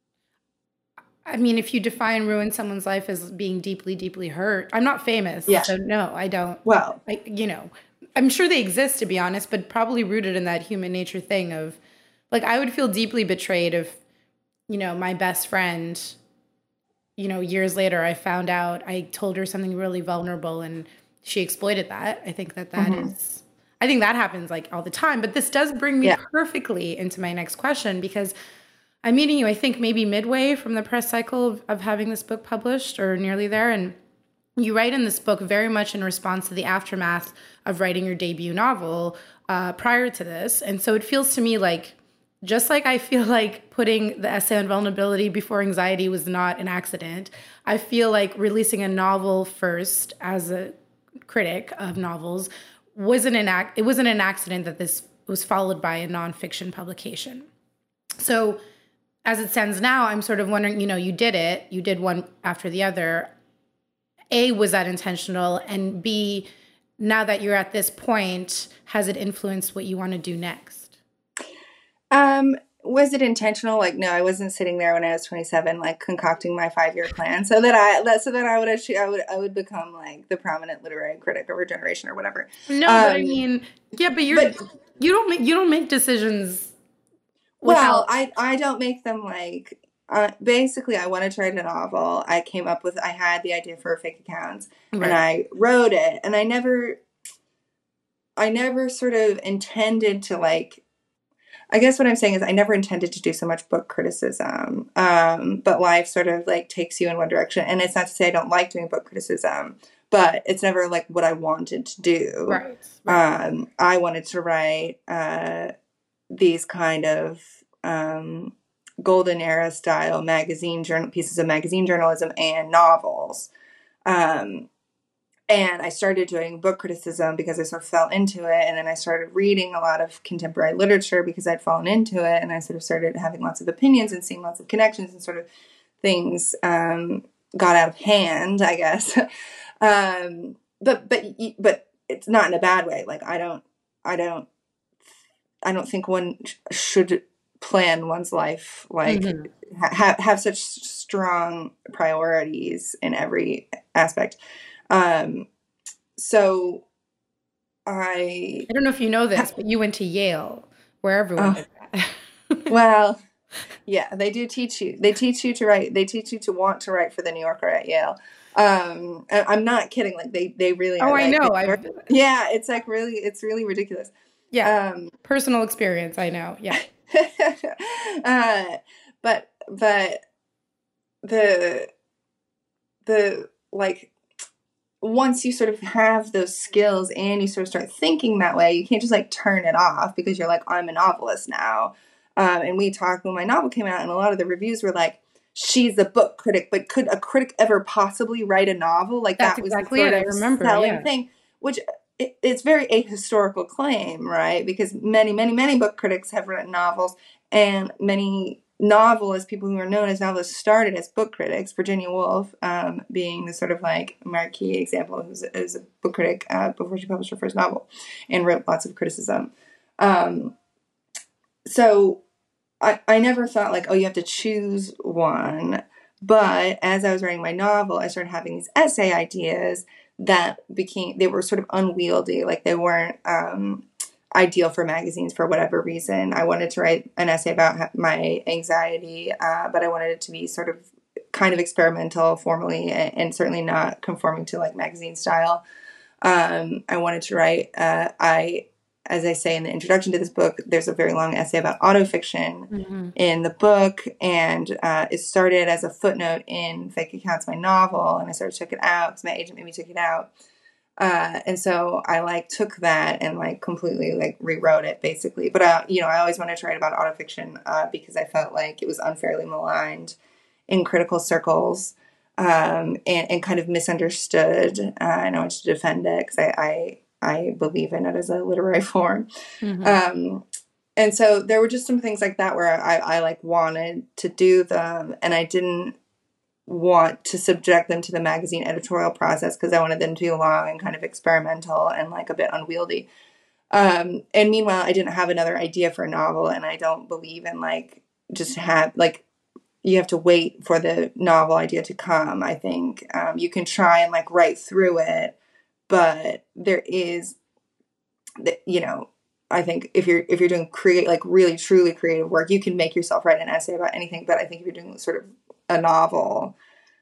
I mean, if you define ruin someone's life as being deeply, deeply hurt, I'm not famous, Yeah. so no, I don't. Well, I, you know, I'm sure they exist, to be honest, but probably rooted in that human nature thing of, like, I would feel deeply betrayed if, you know, my best friend, you know, years later, I found out I told her something really vulnerable and she exploited that. I think that that mm-hmm. is, I think that happens like all the time. But this does bring me Yeah. perfectly into my next question, because I'm meeting you, I think, maybe midway from the press cycle of, of having this book published, or nearly there. And you write in this book very much in response to the aftermath of writing your debut novel uh, prior to this. And so it feels to me like, just like I feel like putting the essay on vulnerability before anxiety was not an accident, I feel like releasing a novel first as a critic of novels wasn't an act. It wasn't an accident that this was followed by a nonfiction publication. So as it stands now, I'm sort of wondering, you know, you did it, you did one after the other. A, was that intentional? And B, now that you're at this point, has it influenced what you want to do next? Um, was it intentional? Like, no, I wasn't sitting there when I was twenty-seven, like concocting my five-year plan so that I, that, so that I would actually, I would, I would become like the prominent literary critic of our generation or whatever. No, um, but I mean, yeah, but you're, but, you don't make, you don't make decisions. Well, I, I don't make them like, uh, basically I wanted to write a novel. I came up with, I had the idea for fake accounts right. and I wrote it, and I never, I never sort of intended to like, I guess what I'm saying is I never intended to do so much book criticism, um, but life sort of like takes you in one direction. And it's not to say I don't like doing book criticism, but it's never like what I wanted to do. Right. right. Um, I wanted to write uh, these kind of um, golden era style magazine journal pieces of magazine journalism and novels. Um, And I started doing book criticism because I sort of fell into it. And then I started reading a lot of contemporary literature because I'd fallen into it. And I sort of started having lots of opinions and seeing lots of connections, and sort of things um, got out of hand, I guess. um, but, but, but it's not in a bad way. Like, I don't, I don't, I don't think one should plan one's life like mm-hmm. ha- have such strong priorities in every aspect. Um, so I, I don't know if you know this, but you went to Yale, where everyone did that. Well, yeah, they do teach you, they teach you to write, they teach you to want to write for the New Yorker at Yale. Um, I'm not kidding. Like they, they really, oh, are, I like, know. I've, yeah. It's like really, it's really ridiculous. Yeah. Um, personal experience. I know. Yeah. uh, but, but the, the, like, once you sort of have those skills and you sort of start thinking that way, you can't just like turn it off because you're like, I'm a novelist now. Um, and we talked when my novel came out, and a lot of the reviews were like, she's a book critic, but could a critic ever possibly write a novel? Like That's that was exactly the sort it. of I remember, selling yeah. thing, which it, it's very ahistorical claim, right? Because many, many, many book critics have written novels, and many novelists, people who are known as novelists, started as book critics. Virginia Woolf um, being the sort of like marquee example, who's a, who's a book critic uh, before she published her first novel and wrote lots of criticism. Um, so I, I never thought like, oh, you have to choose one. But as I was writing my novel, I started having these essay ideas that became, they were sort of unwieldy. Like they weren't um, ideal for magazines for whatever reason. I wanted to write an essay about my anxiety, uh, but I wanted it to be sort of kind of experimental formally, and, and certainly not conforming to like magazine style. Um, I wanted to write, uh, I, as I say in the introduction to this book, there's a very long essay about autofiction mm-hmm. in the book, and uh, it started as a footnote in Fake Accounts, my novel, and I sort of took it out because my agent made me take it out. Uh, and so I like took that and like completely like rewrote it basically. But uh, you know, I always wanted to write about autofiction uh, because I felt like it was unfairly maligned in critical circles um, and, and kind of misunderstood. Uh, and I wanted to defend it because I, I I believe in it as a literary form. Mm-hmm. Um, and so there were just some things like that where I, I like wanted to do them, and I didn't want to subject them to the magazine editorial process because I wanted them to be long and kind of experimental and like a bit unwieldy. Um, and meanwhile, I didn't have another idea for a novel, and I don't believe in like just have like you have to wait for the novel idea to come. I think um, you can try and like write through it. But there is, you know, I think if you're if you're doing create like really truly creative work, you can make yourself write an essay about anything. But I think if you're doing sort of a novel,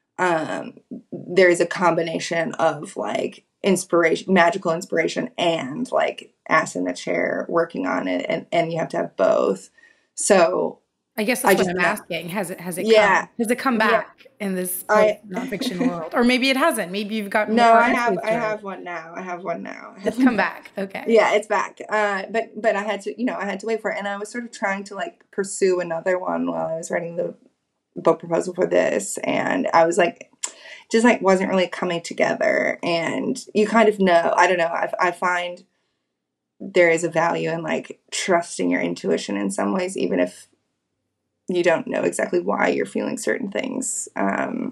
um, there is a combination of like inspiration, magical inspiration, and like ass in the chair working on it, and and you have to have both. So I guess that's I what I'm asking. Has it has it yeah. come? Has it come back yeah. in this I, nonfiction world, or maybe it hasn't? Maybe you've got no. I have I have one now. I have one now. It's come back. Okay. Yeah, it's back. Uh, but but I had to you know I had to wait for it, and I was sort of trying to like pursue another one while I was writing the book proposal for this, and I was like, just like wasn't really coming together. And you kind of know. I don't know. I I find there is a value in like trusting your intuition in some ways, even if you don't know exactly why you're feeling certain things. Um,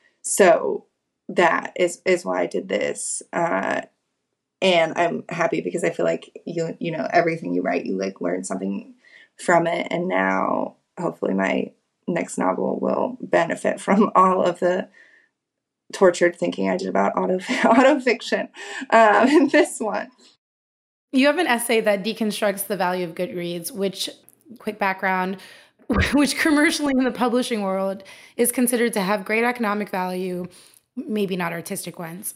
so that is, is why I did this. Uh, and I'm happy because I feel like you, you know, everything you write, you like learn something from it. And now hopefully my next novel will benefit from all of the tortured thinking I did about auto autofiction um, in this one. You have an essay that deconstructs the value of Goodreads, which, quick background, which commercially in the publishing world is considered to have great economic value, maybe not artistic ones.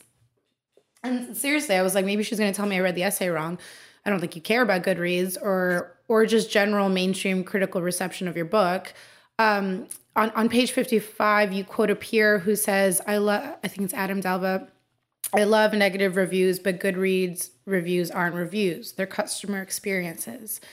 And seriously, I was like, maybe she's going to tell me I read the essay wrong. I don't think you care about Goodreads or or just general mainstream critical reception of your book. Um, on, on page fifty-five, you quote a peer who says, I love, I think it's Adam Delva, I love negative reviews, but Goodreads reviews aren't reviews. They're customer experiences.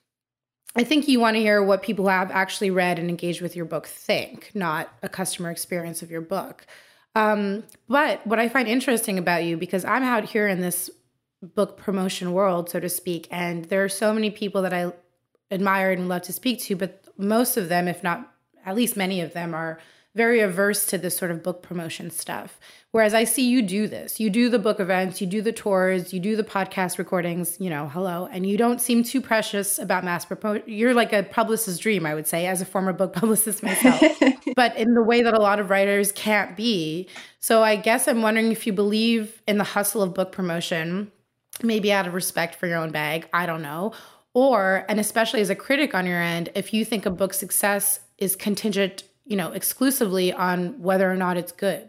I think you want to hear what people who have actually read and engaged with your book think, not a customer experience of your book. Um, but what I find interesting about you, because I'm out here in this book promotion world, so to speak, and there are so many people that I admire and love to speak to, but most of them, if not at least many of them, are very averse to this sort of book promotion stuff. Whereas I see you do this. You do the book events, you do the tours, you do the podcast recordings, you know, hello, and you don't seem too precious about mass promotion. You're like a publicist's dream, I would say, as a former book publicist myself, but in the way that a lot of writers can't be. So I guess I'm wondering if you believe in the hustle of book promotion, maybe out of respect for your own bag, I don't know. Or, and especially as a critic on your end, if you think a book's success is contingent, you know, exclusively on whether or not it's good.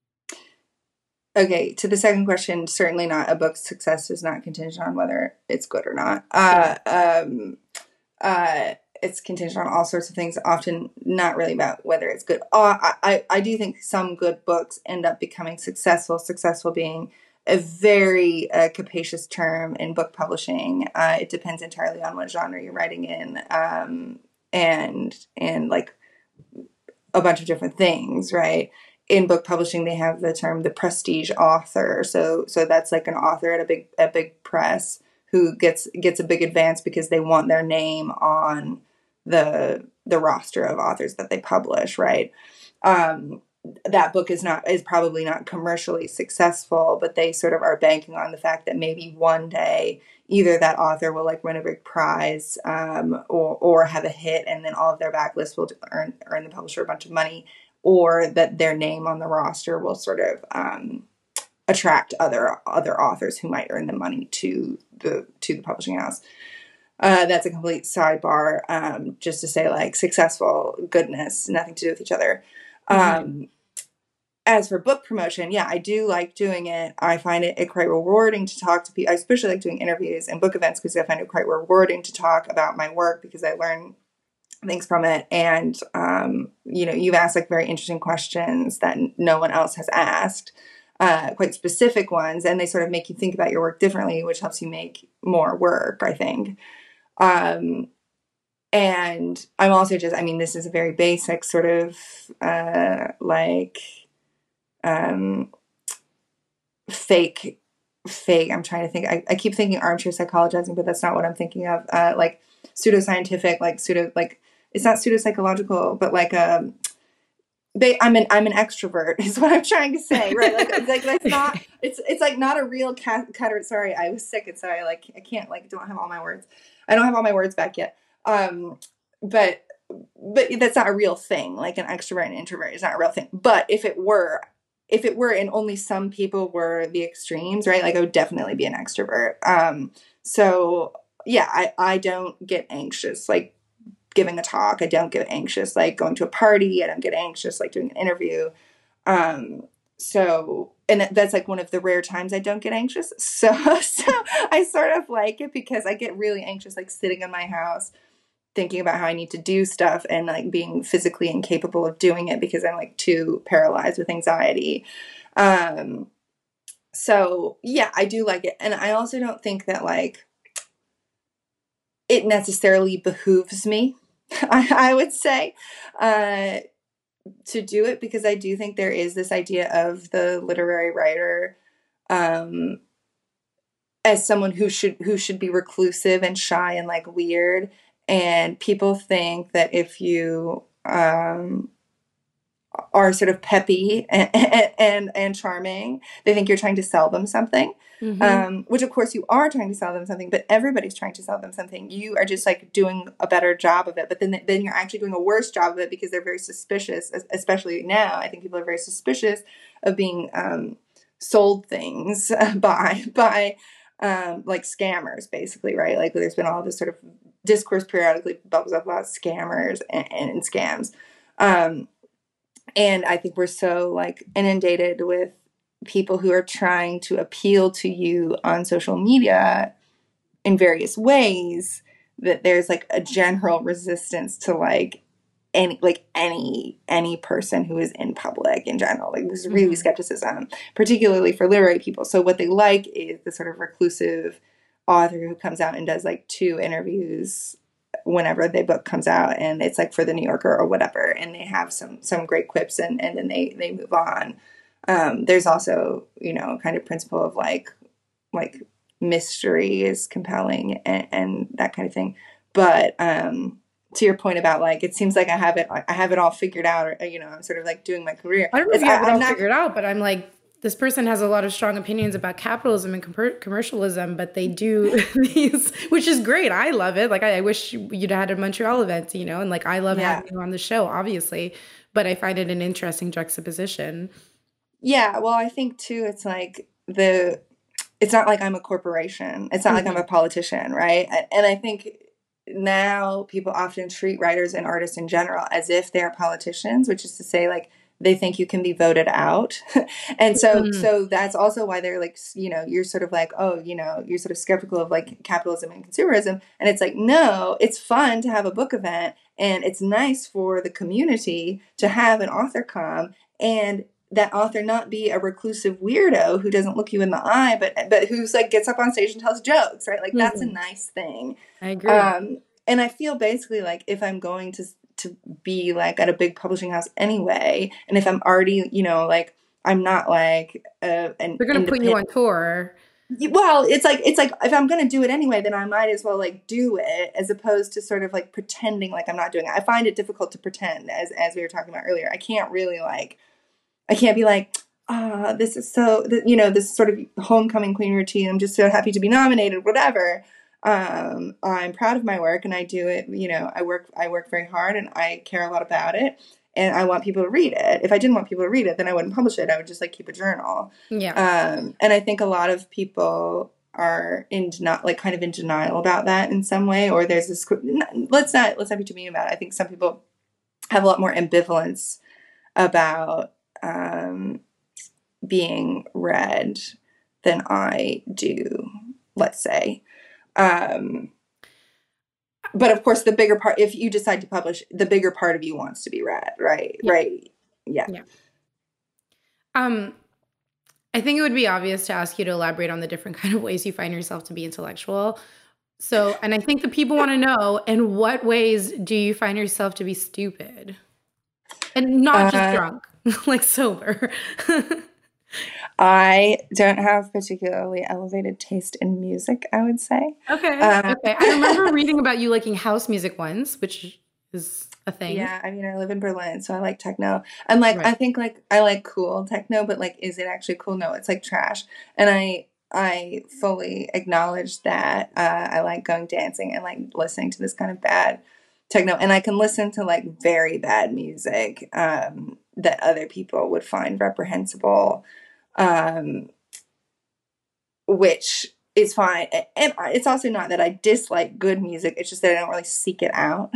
Okay, to the second question, certainly not. A book's success is not contingent on whether it's good or not. Uh, um, uh, it's contingent on all sorts of things, often not really about whether it's good. Uh, I, I, I do think some good books end up becoming successful, successful being a very uh, capacious term in book publishing. Uh, it depends entirely on what genre you're writing in. Um, and and like a bunch of different things, right? In book publishing, they have the term the prestige author. So so that's like an author at a big a big press who gets gets a big advance because they want their name on the the roster of authors that they publish, right? Um, that book is not is probably not commercially successful, but they sort of are banking on the fact that maybe one day either that author will like win a big prize, um, or or have a hit, and then all of their backlist will earn earn the publisher a bunch of money, or that their name on the roster will sort of um, attract other other authors who might earn the money to the to the publishing house. Uh, that's a complete sidebar, um, just to say like successful goodness, nothing to do with each other. Mm-hmm. Um, as for book promotion, yeah, I do like doing it. I find it, it quite rewarding to talk to people. I especially like doing interviews and book events because I find it quite rewarding to talk about my work because I learn things from it. And, um, you know, you've asked like very interesting questions that no one else has asked, uh, quite specific ones. And they sort of make you think about your work differently, which helps you make more work, I think. Um, and I'm also just, I mean, this is a very basic sort of, uh, like, um, fake, fake, I'm trying to think, I, I keep thinking armchair psychologizing, but that's not what I'm thinking of. Uh, like pseudoscientific, like pseudo, like, it's not pseudopsychological, but like, um, they, I'm an, I'm an extrovert is what I'm trying to say, right? Like, it's like, that's not, it's, it's like not a real cat, cutter. Sorry. I was sick. And so I like, I can't like, don't have all my words. I don't have all my words back yet. Um, but, but that's not a real thing. Like an extrovert and introvert is not a real thing. But if it were, if it were, and only some people were the extremes, right? Like I would definitely be an extrovert. Um, so yeah, I, I don't get anxious, like giving a talk. I don't get anxious, like going to a party. I don't get anxious, like doing an interview. Um, so, and that's like one of the rare times I don't get anxious. So, so I sort of like it because I get really anxious, like sitting in my house, thinking about how I need to do stuff and like being physically incapable of doing it because I'm like too paralyzed with anxiety. Um, so yeah, I do like it. And I also don't think that like it necessarily behooves me, I, I would say, uh, to do it because I do think there is this idea of the literary writer, um, as someone who should, who should be reclusive and shy and like weird. And people think that if you um, are sort of peppy and, and and charming, they think you're trying to sell them something, mm-hmm. um, which of course you are trying to sell them something, but everybody's trying to sell them something. You are just like doing a better job of it, but then then you're actually doing a worse job of it because they're very suspicious, especially now. I think people are very suspicious of being um, sold things by by um, like scammers, basically, right? Like there's been all this sort of discourse periodically bubbles up about scammers and, and scams. Um, and I think we're so like inundated with people who are trying to appeal to you on social media in various ways that there's like a general resistance to like any, like any, any person who is in public in general. Like there's really mm-hmm. skepticism, particularly for literary people. So what they like is the sort of reclusive author who comes out and does like two interviews whenever their book comes out, and it's like for the New Yorker or whatever, and they have some some great quips and and then they they move on. Um, there's also, you know, kind of principle of like like mystery is compelling and, and that kind of thing. But um, to your point about like it seems like I have it I have it all figured out, or you know, I'm sort of like doing my career. I don't know if you have I, it all not, figured out, but I'm like, this person has a lot of strong opinions about capitalism and com- commercialism, but they do these, which is great. I love it. Like, I, I wish you'd had a Montreal event, you know, and like, I love yeah. having you on the show, obviously, but I find it an interesting juxtaposition. Yeah. Well, I think too, it's like the, it's not like I'm a corporation. It's not mm-hmm. like I'm a politician. Right. And I think now people often treat writers and artists in general as if they're politicians, which is to say like, they think you can be voted out. And so, mm. so that's also why they're like, you know, you're sort of like, oh, you know, you're sort of skeptical of like capitalism and consumerism. And it's like, no, it's fun to have a book event and it's nice for the community to have an author come and that author not be a reclusive weirdo who doesn't look you in the eye, but, but who's like gets up on stage and tells jokes, right? Like mm. that's a nice thing. I agree. Um, and I feel basically like if I'm going to to be like at a big publishing house anyway, and if I'm already, you know, like I'm not like uh, an They're gonna put you on independent. tour. Well, it's like it's like if I'm gonna do it anyway, then I might as well like do it as opposed to sort of like pretending like I'm not doing it. I find it difficult to pretend, as as we were talking about earlier. I can't really like I can't be like, ah, this is so, you know, this sort of homecoming queen routine. I'm just so happy to be nominated, whatever. Um, I'm proud of my work and I do it, you know, I work, I work very hard and I care a lot about it and I want people to read it. If I didn't want people to read it, then I wouldn't publish it. I would just like keep a journal. Yeah. Um, and I think a lot of people are in not like kind of in denial about that in some way, or there's this, let's not, let's not be too mean about it. I think some people have a lot more ambivalence about um, being read than I do, let's say. Um, but of course, the bigger part, if you decide to publish, the bigger part of you wants to be read, right? Yeah. Right. Yeah. Yeah. Um, I think it would be obvious to ask you to elaborate on the different kind of ways you find yourself to be intellectual. So, and I think the people want to know, in what ways do you find yourself to be stupid? And not just uh, drunk. Like sober. I don't have particularly elevated taste in music, I would say. Okay. Um, okay. I remember reading about you liking house music once, which is a thing. Yeah. I mean, I live in Berlin, so I like techno. And like, right. I think like I like cool techno, but like, is it actually cool? No, it's like trash. And I, I fully acknowledge that. Uh, I like going dancing and like listening to this kind of bad techno, and I can listen to like very bad music um, that other people would find reprehensible, um, which is fine. And it's also not that I dislike good music. It's just that I don't really seek it out.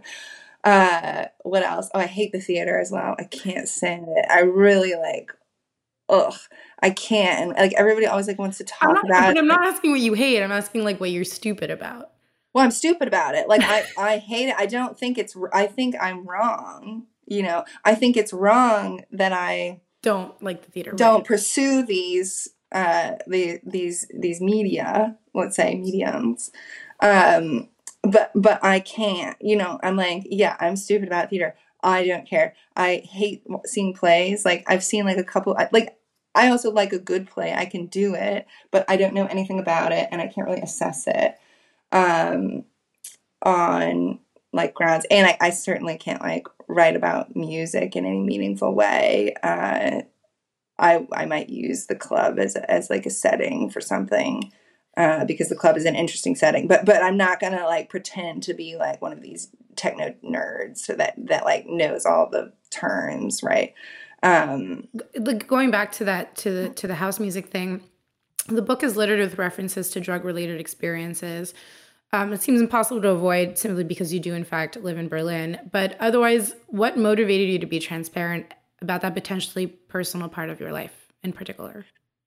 uh, what else? Oh, I hate the theater as well. I can't stand it. I really like, ugh, I can't. And like everybody always like wants to talk I'm not, about but it. I'm not asking what you hate. I'm asking like what you're stupid about. Well, I'm stupid about it. Like, I, I hate it. I don't think it's, I think I'm wrong. You know, I think it's wrong that I don't like the theater. Don't right. pursue these, uh, the, these, these media, let's say mediums. Um, but, but I can't, you know, I'm like, yeah, I'm stupid about theater. I don't care. I hate seeing plays. Like I've seen like a couple, like I also like a good play. I can do it, but I don't know anything about it and I can't really assess it. Um, on like grounds, and I, I certainly can't like write about music in any meaningful way. Uh, I I might use the club as as like a setting for something, uh, because the club is an interesting setting. But but I'm not gonna like pretend to be like one of these techno nerds so that that like knows all the terms, right? Um, Going back to that to the to the house music thing. The book is littered with references to drug-related experiences. Um, it seems impossible to avoid simply because you do, in fact, live in Berlin. But otherwise, what motivated you to be transparent about that potentially personal part of your life in particular?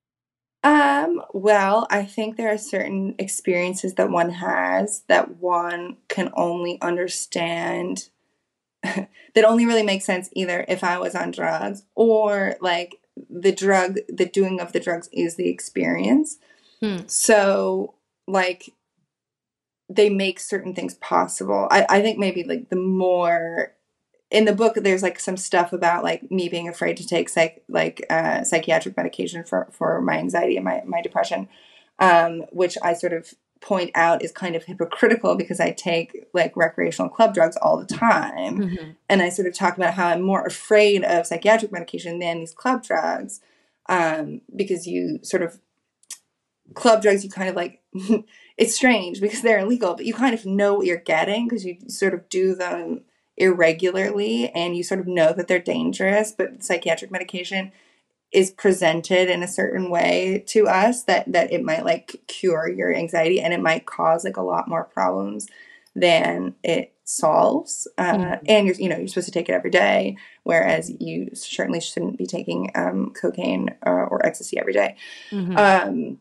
Um, well, I think there are certain experiences that one has that one can only understand, that only really make sense either if I was on drugs or like the drug, the doing of the drugs is the experience. Hmm. So like they make certain things possible. I, I think maybe like the more in the book, there's like some stuff about like me being afraid to take psych, like uh, psychiatric medication for, for my anxiety and my, my depression, um, which I sort of point out is kind of hypocritical because I take like recreational club drugs all the time. Mm-hmm. And I sort of talk about how I'm more afraid of psychiatric medication than these club drugs, um, because you sort of, club drugs, you kind of like, it's strange because they're illegal, but you kind of know what you're getting because you sort of do them irregularly and you sort of know that they're dangerous. But psychiatric medication is presented in a certain way to us that, that it might like cure your anxiety and it might cause like a lot more problems than it solves. Uh, mm-hmm. And you're, you know, you're supposed to take it every day, whereas you certainly shouldn't be taking um, cocaine uh, or ecstasy every day. Mm-hmm. Um,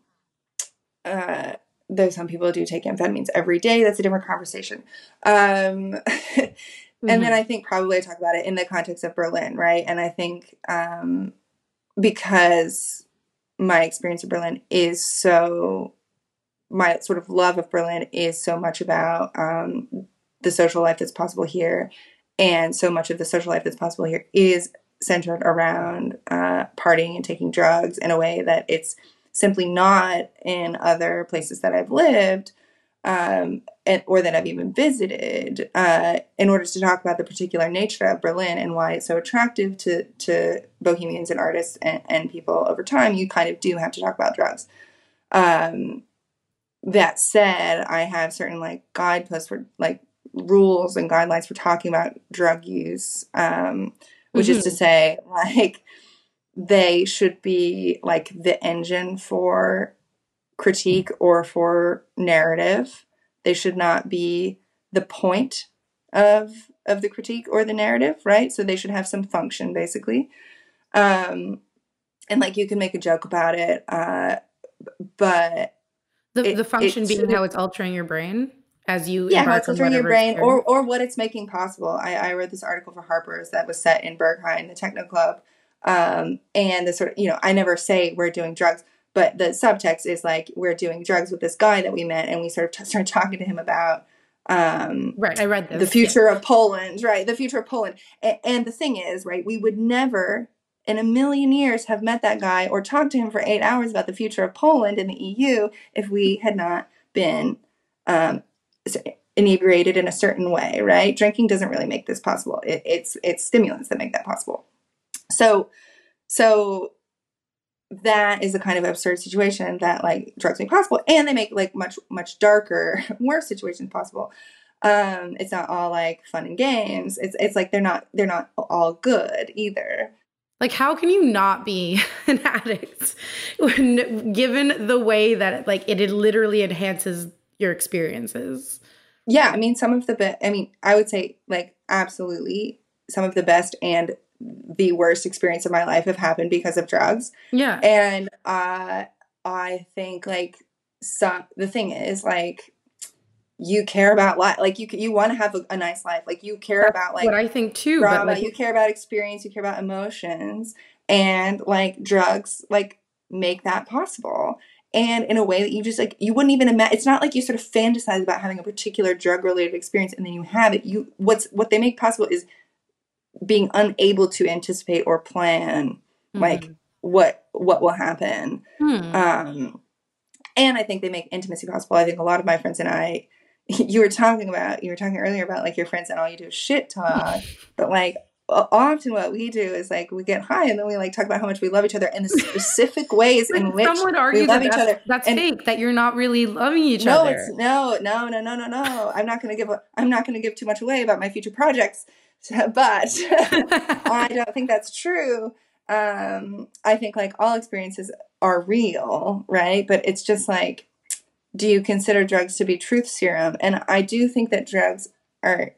uh, though some people do take amphetamines every day. That's a different conversation. Um, mm-hmm. And then I think probably I talk about it in the context of Berlin, right? And I think, um, because my experience in Berlin is so my sort of love of Berlin is so much about um, the social life that's possible here. And so much of the social life that's possible here is centered around uh, partying and taking drugs in a way that it's simply not in other places that I've lived, um, and, or that I've even visited, uh, in order to talk about the particular nature of Berlin and why it's so attractive to, to bohemians and artists and, and people over time. You kind of do have to talk about drugs. Um, that said, I have certain like guideposts for like rules and guidelines for talking about drug use, um, which mm-hmm. is to say, like, they should be like the engine for critique or for narrative. They should not be the point of of the critique or the narrative, right? So they should have some function, basically. Um, and like you can make a joke about it, uh, but the it, the function being how it's altering your brain as you yeah, how it's altering your brain, or or what it's making possible. I, I read this article for Harper's that was set in Berghain, the techno club, um, and the sort of, you know, I never say we're doing drugs, but the subtext is like we're doing drugs with this guy that we met, and we sort of t- started talking to him about um, right. I read this. the future yeah. of Poland, right? The future of Poland, and, and the thing is, right, we would never in a million years have met that guy or talked to him for eight hours about the future of Poland and the E U if we had not been um, inebriated in a certain way, right? Drinking doesn't really make this possible. It, it's it's stimulants that make that possible. So, so that is a kind of absurd situation that like drugs make possible, and they make like much much darker, worse situations possible. Um, it's not all like fun and games. It's it's like they're not they're not all good either. Like, how can you not be an addict when, given the way that like it, it literally enhances your experiences? Yeah, I mean, some of the best, I mean, I would say like absolutely some of the best and the worst experience of my life have happened because of drugs. Yeah. And uh, I think like some, the thing is like, you care about life, like you you want to have a, a nice life, like you care That's about like what I think too. Drama, but like, you care about experience, you care about emotions, and like drugs like make that possible. And in a way that you just like you wouldn't even imagine. It's not like you sort of fantasize about having a particular drug related experience and then you have it. You what's what they make possible is being unable to anticipate or plan mm-hmm. like what what will happen. Hmm. Um, and I think they make intimacy possible. I think a lot of my friends and I. You were talking about, you were talking earlier about like your friends and all you do is shit talk, but like often what we do is like we get high and then we like talk about how much we love each other and the specific ways in which some would argue we love that each that's, other. That's and fake, that you're not really loving each no, other. It's, no, no, no, no, no, no. I'm not going to give, a, I'm not going to give too much away about my future projects, but I don't think that's true. Um, I think like all experiences are real, right? But it's just like, do you consider drugs to be truth serum? And I do think that drugs are,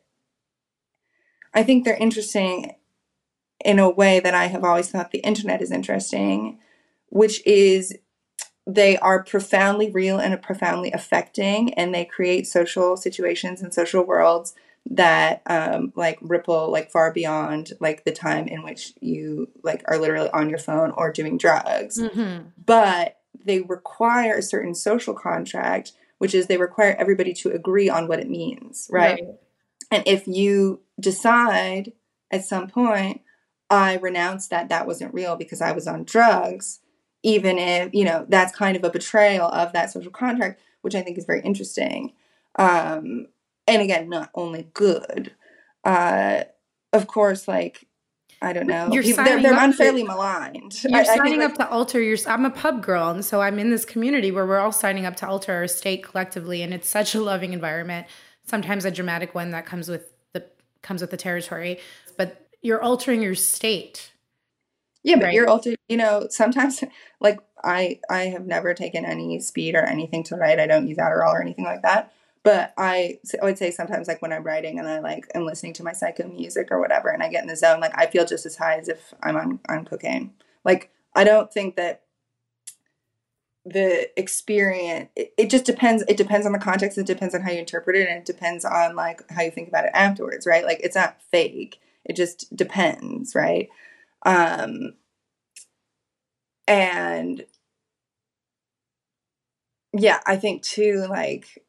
I think they're interesting in a way that I have always thought the internet is interesting, which is they are profoundly real and profoundly affecting, and they create social situations and social worlds that um, like ripple like far beyond like the time in which you like are literally on your phone or doing drugs. Mm-hmm. But they require a certain social contract, which is they require everybody to agree on what it means, right? right? And if you decide at some point, I renounce that that wasn't real because I was on drugs, even if, you know, that's kind of a betrayal of that social contract, which I think is very interesting. Um, and again, not only good. Uh, of course, like, I don't know. You're People, they're they're unfairly to, maligned. You're I, signing I up like, to alter your... I'm a pub girl, and so I'm in this community where we're all signing up to alter our state collectively, and it's such a loving environment. Sometimes a dramatic one that comes with the comes with the territory, but you're altering your state. Yeah, but right? you're altering. You know, sometimes like I I have never taken any speed or anything to write. I don't use Adderall or anything like that. But I, I would say sometimes like when I'm writing and I like am listening to my psycho music or whatever and I get in the zone, like I feel just as high as if I'm on, on cocaine. Like I don't think that the experience, it, it just depends. It depends on the context. It depends on how you interpret it. And it depends on like how you think about it afterwards, right? Like it's not fake. It just depends, right? Um, and yeah, I think too, like,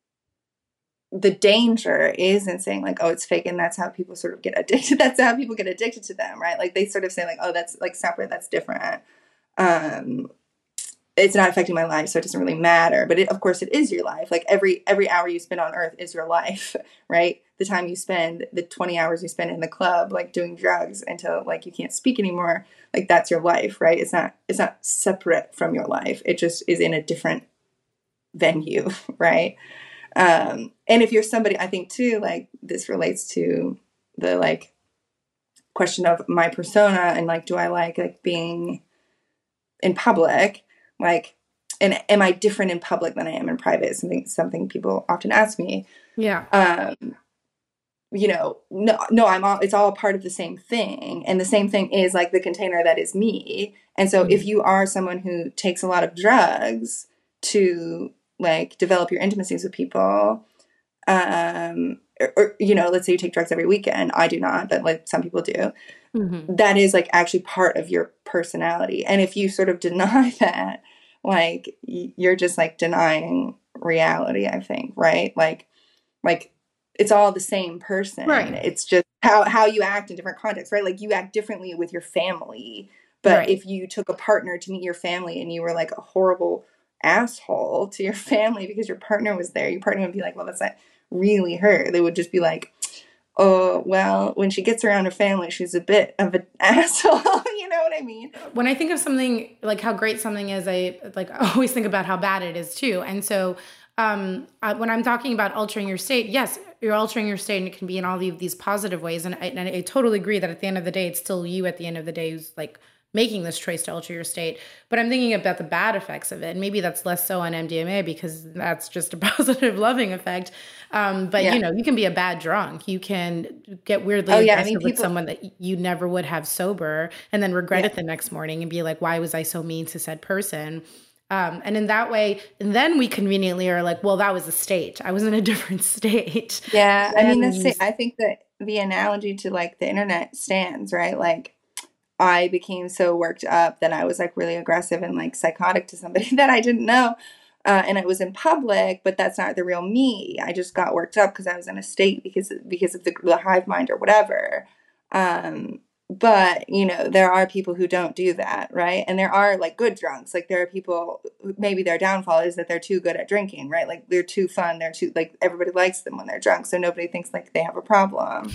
the danger is in saying like, oh, it's fake, and that's how people sort of get addicted. That's how people get addicted to them, right? Like they sort of say like, oh, that's like separate, that's different. Um, it's not affecting my life, so it doesn't really matter. But it, of course, it is your life. Like every every hour you spend on Earth is your life, right? The time you spend, the twenty hours you spend in the club, like doing drugs until like you can't speak anymore, like that's your life, right? It's not it's not separate from your life. It just is in a different venue, right? Um, and if you're somebody, I think too, like this relates to the like question of my persona and like, do I like like being in public? Like, and am I different in public than I am in private? Something something people often ask me. Yeah. Um, you know, no, no, I'm all. It's all part of the same thing, and the same thing is like the container that is me. And so, mm-hmm. if you are someone who takes a lot of drugs to like develop your intimacies with people, um, or, or you know, let's say you take drugs every weekend. I do not, but like some people do. Mm-hmm. That is like actually part of your personality. And if you sort of deny that, like you're just like denying reality, I think, right? Like, like it's all the same person. Right. It's just how, how you act in different contexts, right? Like you act differently with your family, but right. if you took a partner to meet your family and you were like a horrible asshole to your family because your partner was there, your partner would be like, well, that's not really her. They would just be like, oh, well, when she gets around her family, she's a bit of an asshole. You know what I mean? When I think of something like how great something is, I like I always think about how bad it is too. And so um, I, when I'm talking about altering your state, yes, you're altering your state and it can be in all of these positive ways. And I, and I totally agree that at the end of the day, it's still you at the end of the day who's like making this choice to alter your state. But I'm thinking about the bad effects of it. And maybe that's less so on M D M A because that's just a positive loving effect. Um, but, yeah. you know, you can be a bad drunk. You can get weirdly oh, aggressive yeah. I mean, with people... someone that you never would have sober and then regret yeah. it the next morning and be like, why was I so mean to said person? Um, and in that way, and then we conveniently are like, well, that was a state. I was in a different state. Yeah. I mean, that's it. I think that the analogy to like the internet stands, right? Like, I became so worked up that I was like really aggressive and like psychotic to somebody that I didn't know. Uh, and it was in public, but that's not the real me. I just got worked up because I was in a state because, because of the, the hive mind or whatever. Um, but, you know, there are people who don't do that, right? And there are like good drunks. Like there are people, maybe their downfall is that they're too good at drinking, right? Like they're too fun. They're too, like everybody likes them when they're drunk. So nobody thinks like they have a problem.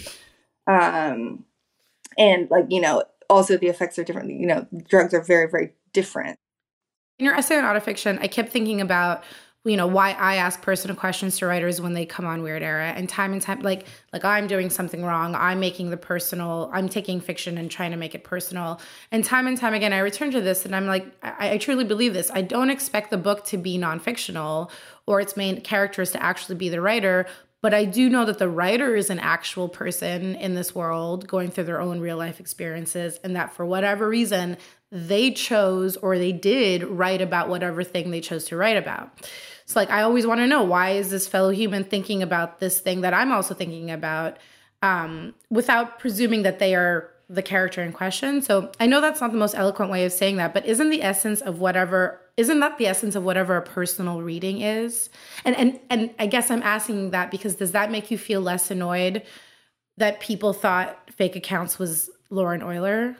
Um, and like, you know, also the effects are different. You know, drugs are very, very different. In your essay on autofiction, I kept thinking about, you know, why I ask personal questions to writers when they come on Weird Era, and time and time, like, like I'm doing something wrong. I'm making the personal, I'm taking fiction and trying to make it personal. And time and time again, I return to this and I'm like, I, I truly believe this. I don't expect the book to be non-fictional or its main characters to actually be the writer. But I do know that the writer is an actual person in this world going through their own real life experiences, and that for whatever reason, they chose or they did write about whatever thing they chose to write about. So like, I always want to know, why is this fellow human thinking about this thing that I'm also thinking about, um, without presuming that they are the character in question. So I know that's not the most eloquent way of saying that, but isn't the essence of whatever, isn't that the essence of whatever a personal reading is? And and and I guess I'm asking that because does that make you feel less annoyed that people thought Fake Accounts was Lauren Euler?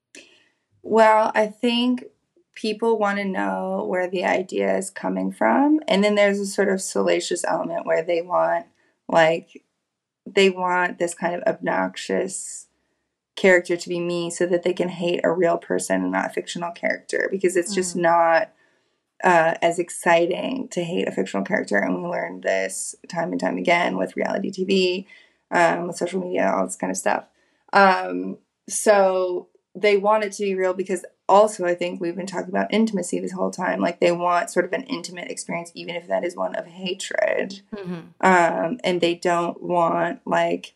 Well, I think people want to know where the idea is coming from. And then there's a sort of salacious element where they want, like, they want this kind of obnoxious character to be me so that they can hate a real person and not a fictional character, because it's just mm. not uh, as exciting to hate a fictional character. And we learned this time and time again with reality T V, um, with social media, all this kind of stuff. Um, so they want it to be real because also I think we've been talking about intimacy this whole time. Like they want sort of an intimate experience, even if that is one of hatred. Mm-hmm. Um, and they don't want like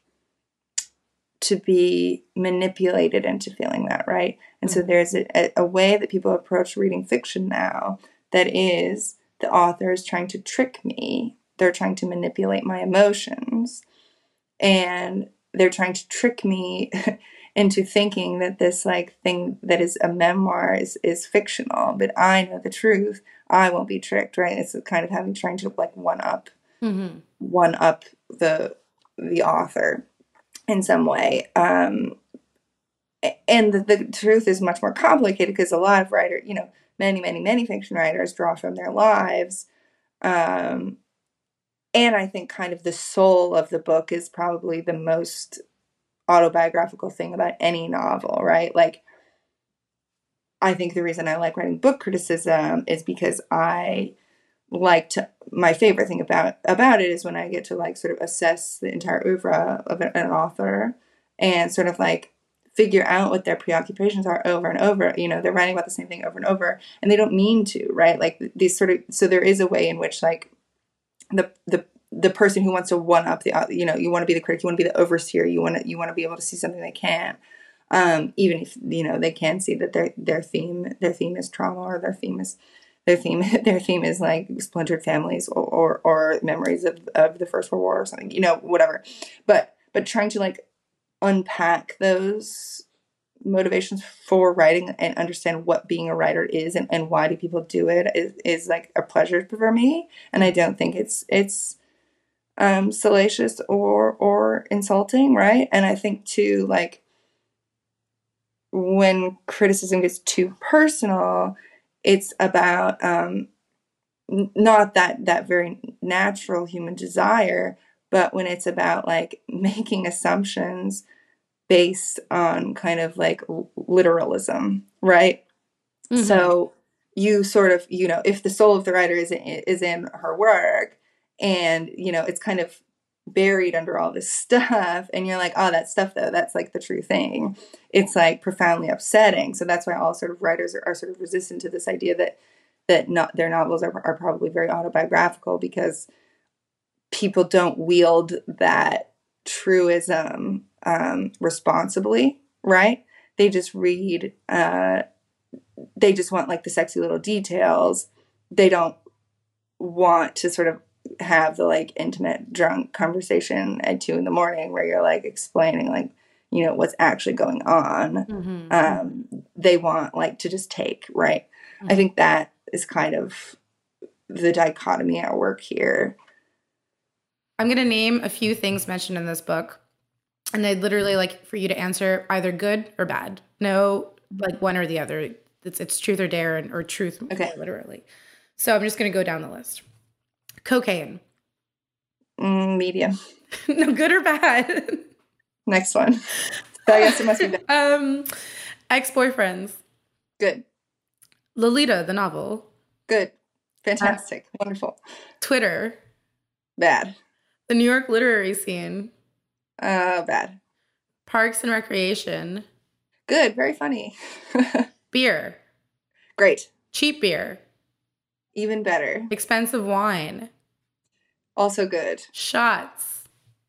to be manipulated into feeling that, right? And mm-hmm. so there's a, a way that people approach reading fiction now that is the author is trying to trick me. They're trying to manipulate my emotions. And they're trying to trick me into thinking that this like thing that is a memoir is, is fictional. But I know the truth. I won't be tricked, right? It's kind of having trying to like one up, mm-hmm. one up the the author in some way. Um, and the, the truth is much more complicated because a lot of writers, you know, many, many, many fiction writers draw from their lives. Um, and I think kind of the soul of the book is probably the most autobiographical thing about any novel, right? Like, I think the reason I like writing book criticism is because I like to, my favorite thing about, about it is when I get to like sort of assess the entire oeuvre of an, an author and sort of like figure out what their preoccupations are over and over. You know, they're writing about the same thing over and over and they don't mean to, right? Like these sort of, so there is a way in which like the, the, the person who wants to one up the, you know, you want to be the critic, you want to be the overseer, you want to, you want to be able to see something they can't. Um, even if, you know, they can see that their, their theme, their theme is trauma or their theme is, their theme, their theme is like splintered families or, or, or memories of, of the First World War or something, you know, whatever. But, but trying to like unpack those motivations for writing and understand what being a writer is and, and why do people do it is, is like a pleasure for me. And I don't think it's, it's, um, salacious or, or insulting. Right. And I think too, like, when criticism gets too personal, it's about um, n- not that that very natural human desire, but when it's about like making assumptions based on kind of like literalism, right? Mm-hmm. So you sort of, you know, if the soul of the writer is in, is in her work, and you know, it's kind of buried under all this stuff and you're like, oh, that stuff though, that's like the true thing. It's like profoundly upsetting. So that's why all sort of writers are, are sort of resistant to this idea that that not their novels are, are probably very autobiographical, because people don't wield that truism um, responsibly, right? They just read, uh, they just want like the sexy little details. They don't want to sort of have the like intimate drunk conversation at two in the morning where you're like explaining like, you know, what's actually going on. Mm-hmm. Um, they want like to just take, right? Mm-hmm. I think that is kind of the dichotomy at work here. I'm going to name a few things mentioned in this book, and I'd literally like for you to answer either good or bad. No, like one or the other. It's, it's truth or dare and, or truth, okay. Literally. So I'm just going to go down the list. Cocaine. Mm, medium. No, good or bad? Next one. So I guess it must be bad. Um, ex-boyfriends. Good. Lolita, the novel. Good. Fantastic. Uh, Wonderful. Twitter. Bad. The New York literary scene. Uh, bad. Parks and Recreation. Good. Very funny. Beer. Great. Cheap beer. Even better. Expensive wine. Also good. Shots.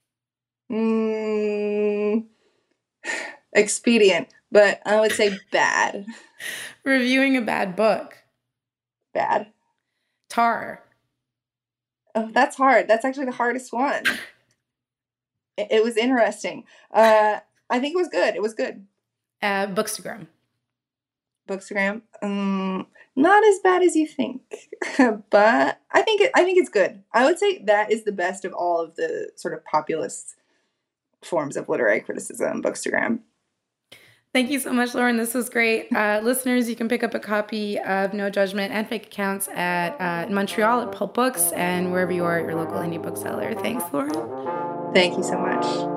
Mm, expedient, but I would say bad. Reviewing a bad book. Bad. Tar. Oh, that's hard. That's actually the hardest one. it, it was interesting. Uh, I think it was good. It was good. Uh, Bookstagram. Bookstagram. Um, not as bad as you think, but I think it, I think it's good. I would say that is the best of all of the sort of populist forms of literary criticism. Bookstagram. Thank you so much, Lauren. This was great. Uh, listeners, you can pick up a copy of No Judgment and Fake Accounts at uh, in Montreal at Pulp Books and wherever you are at your local indie bookseller. Thanks, Lauren. Thank you so much.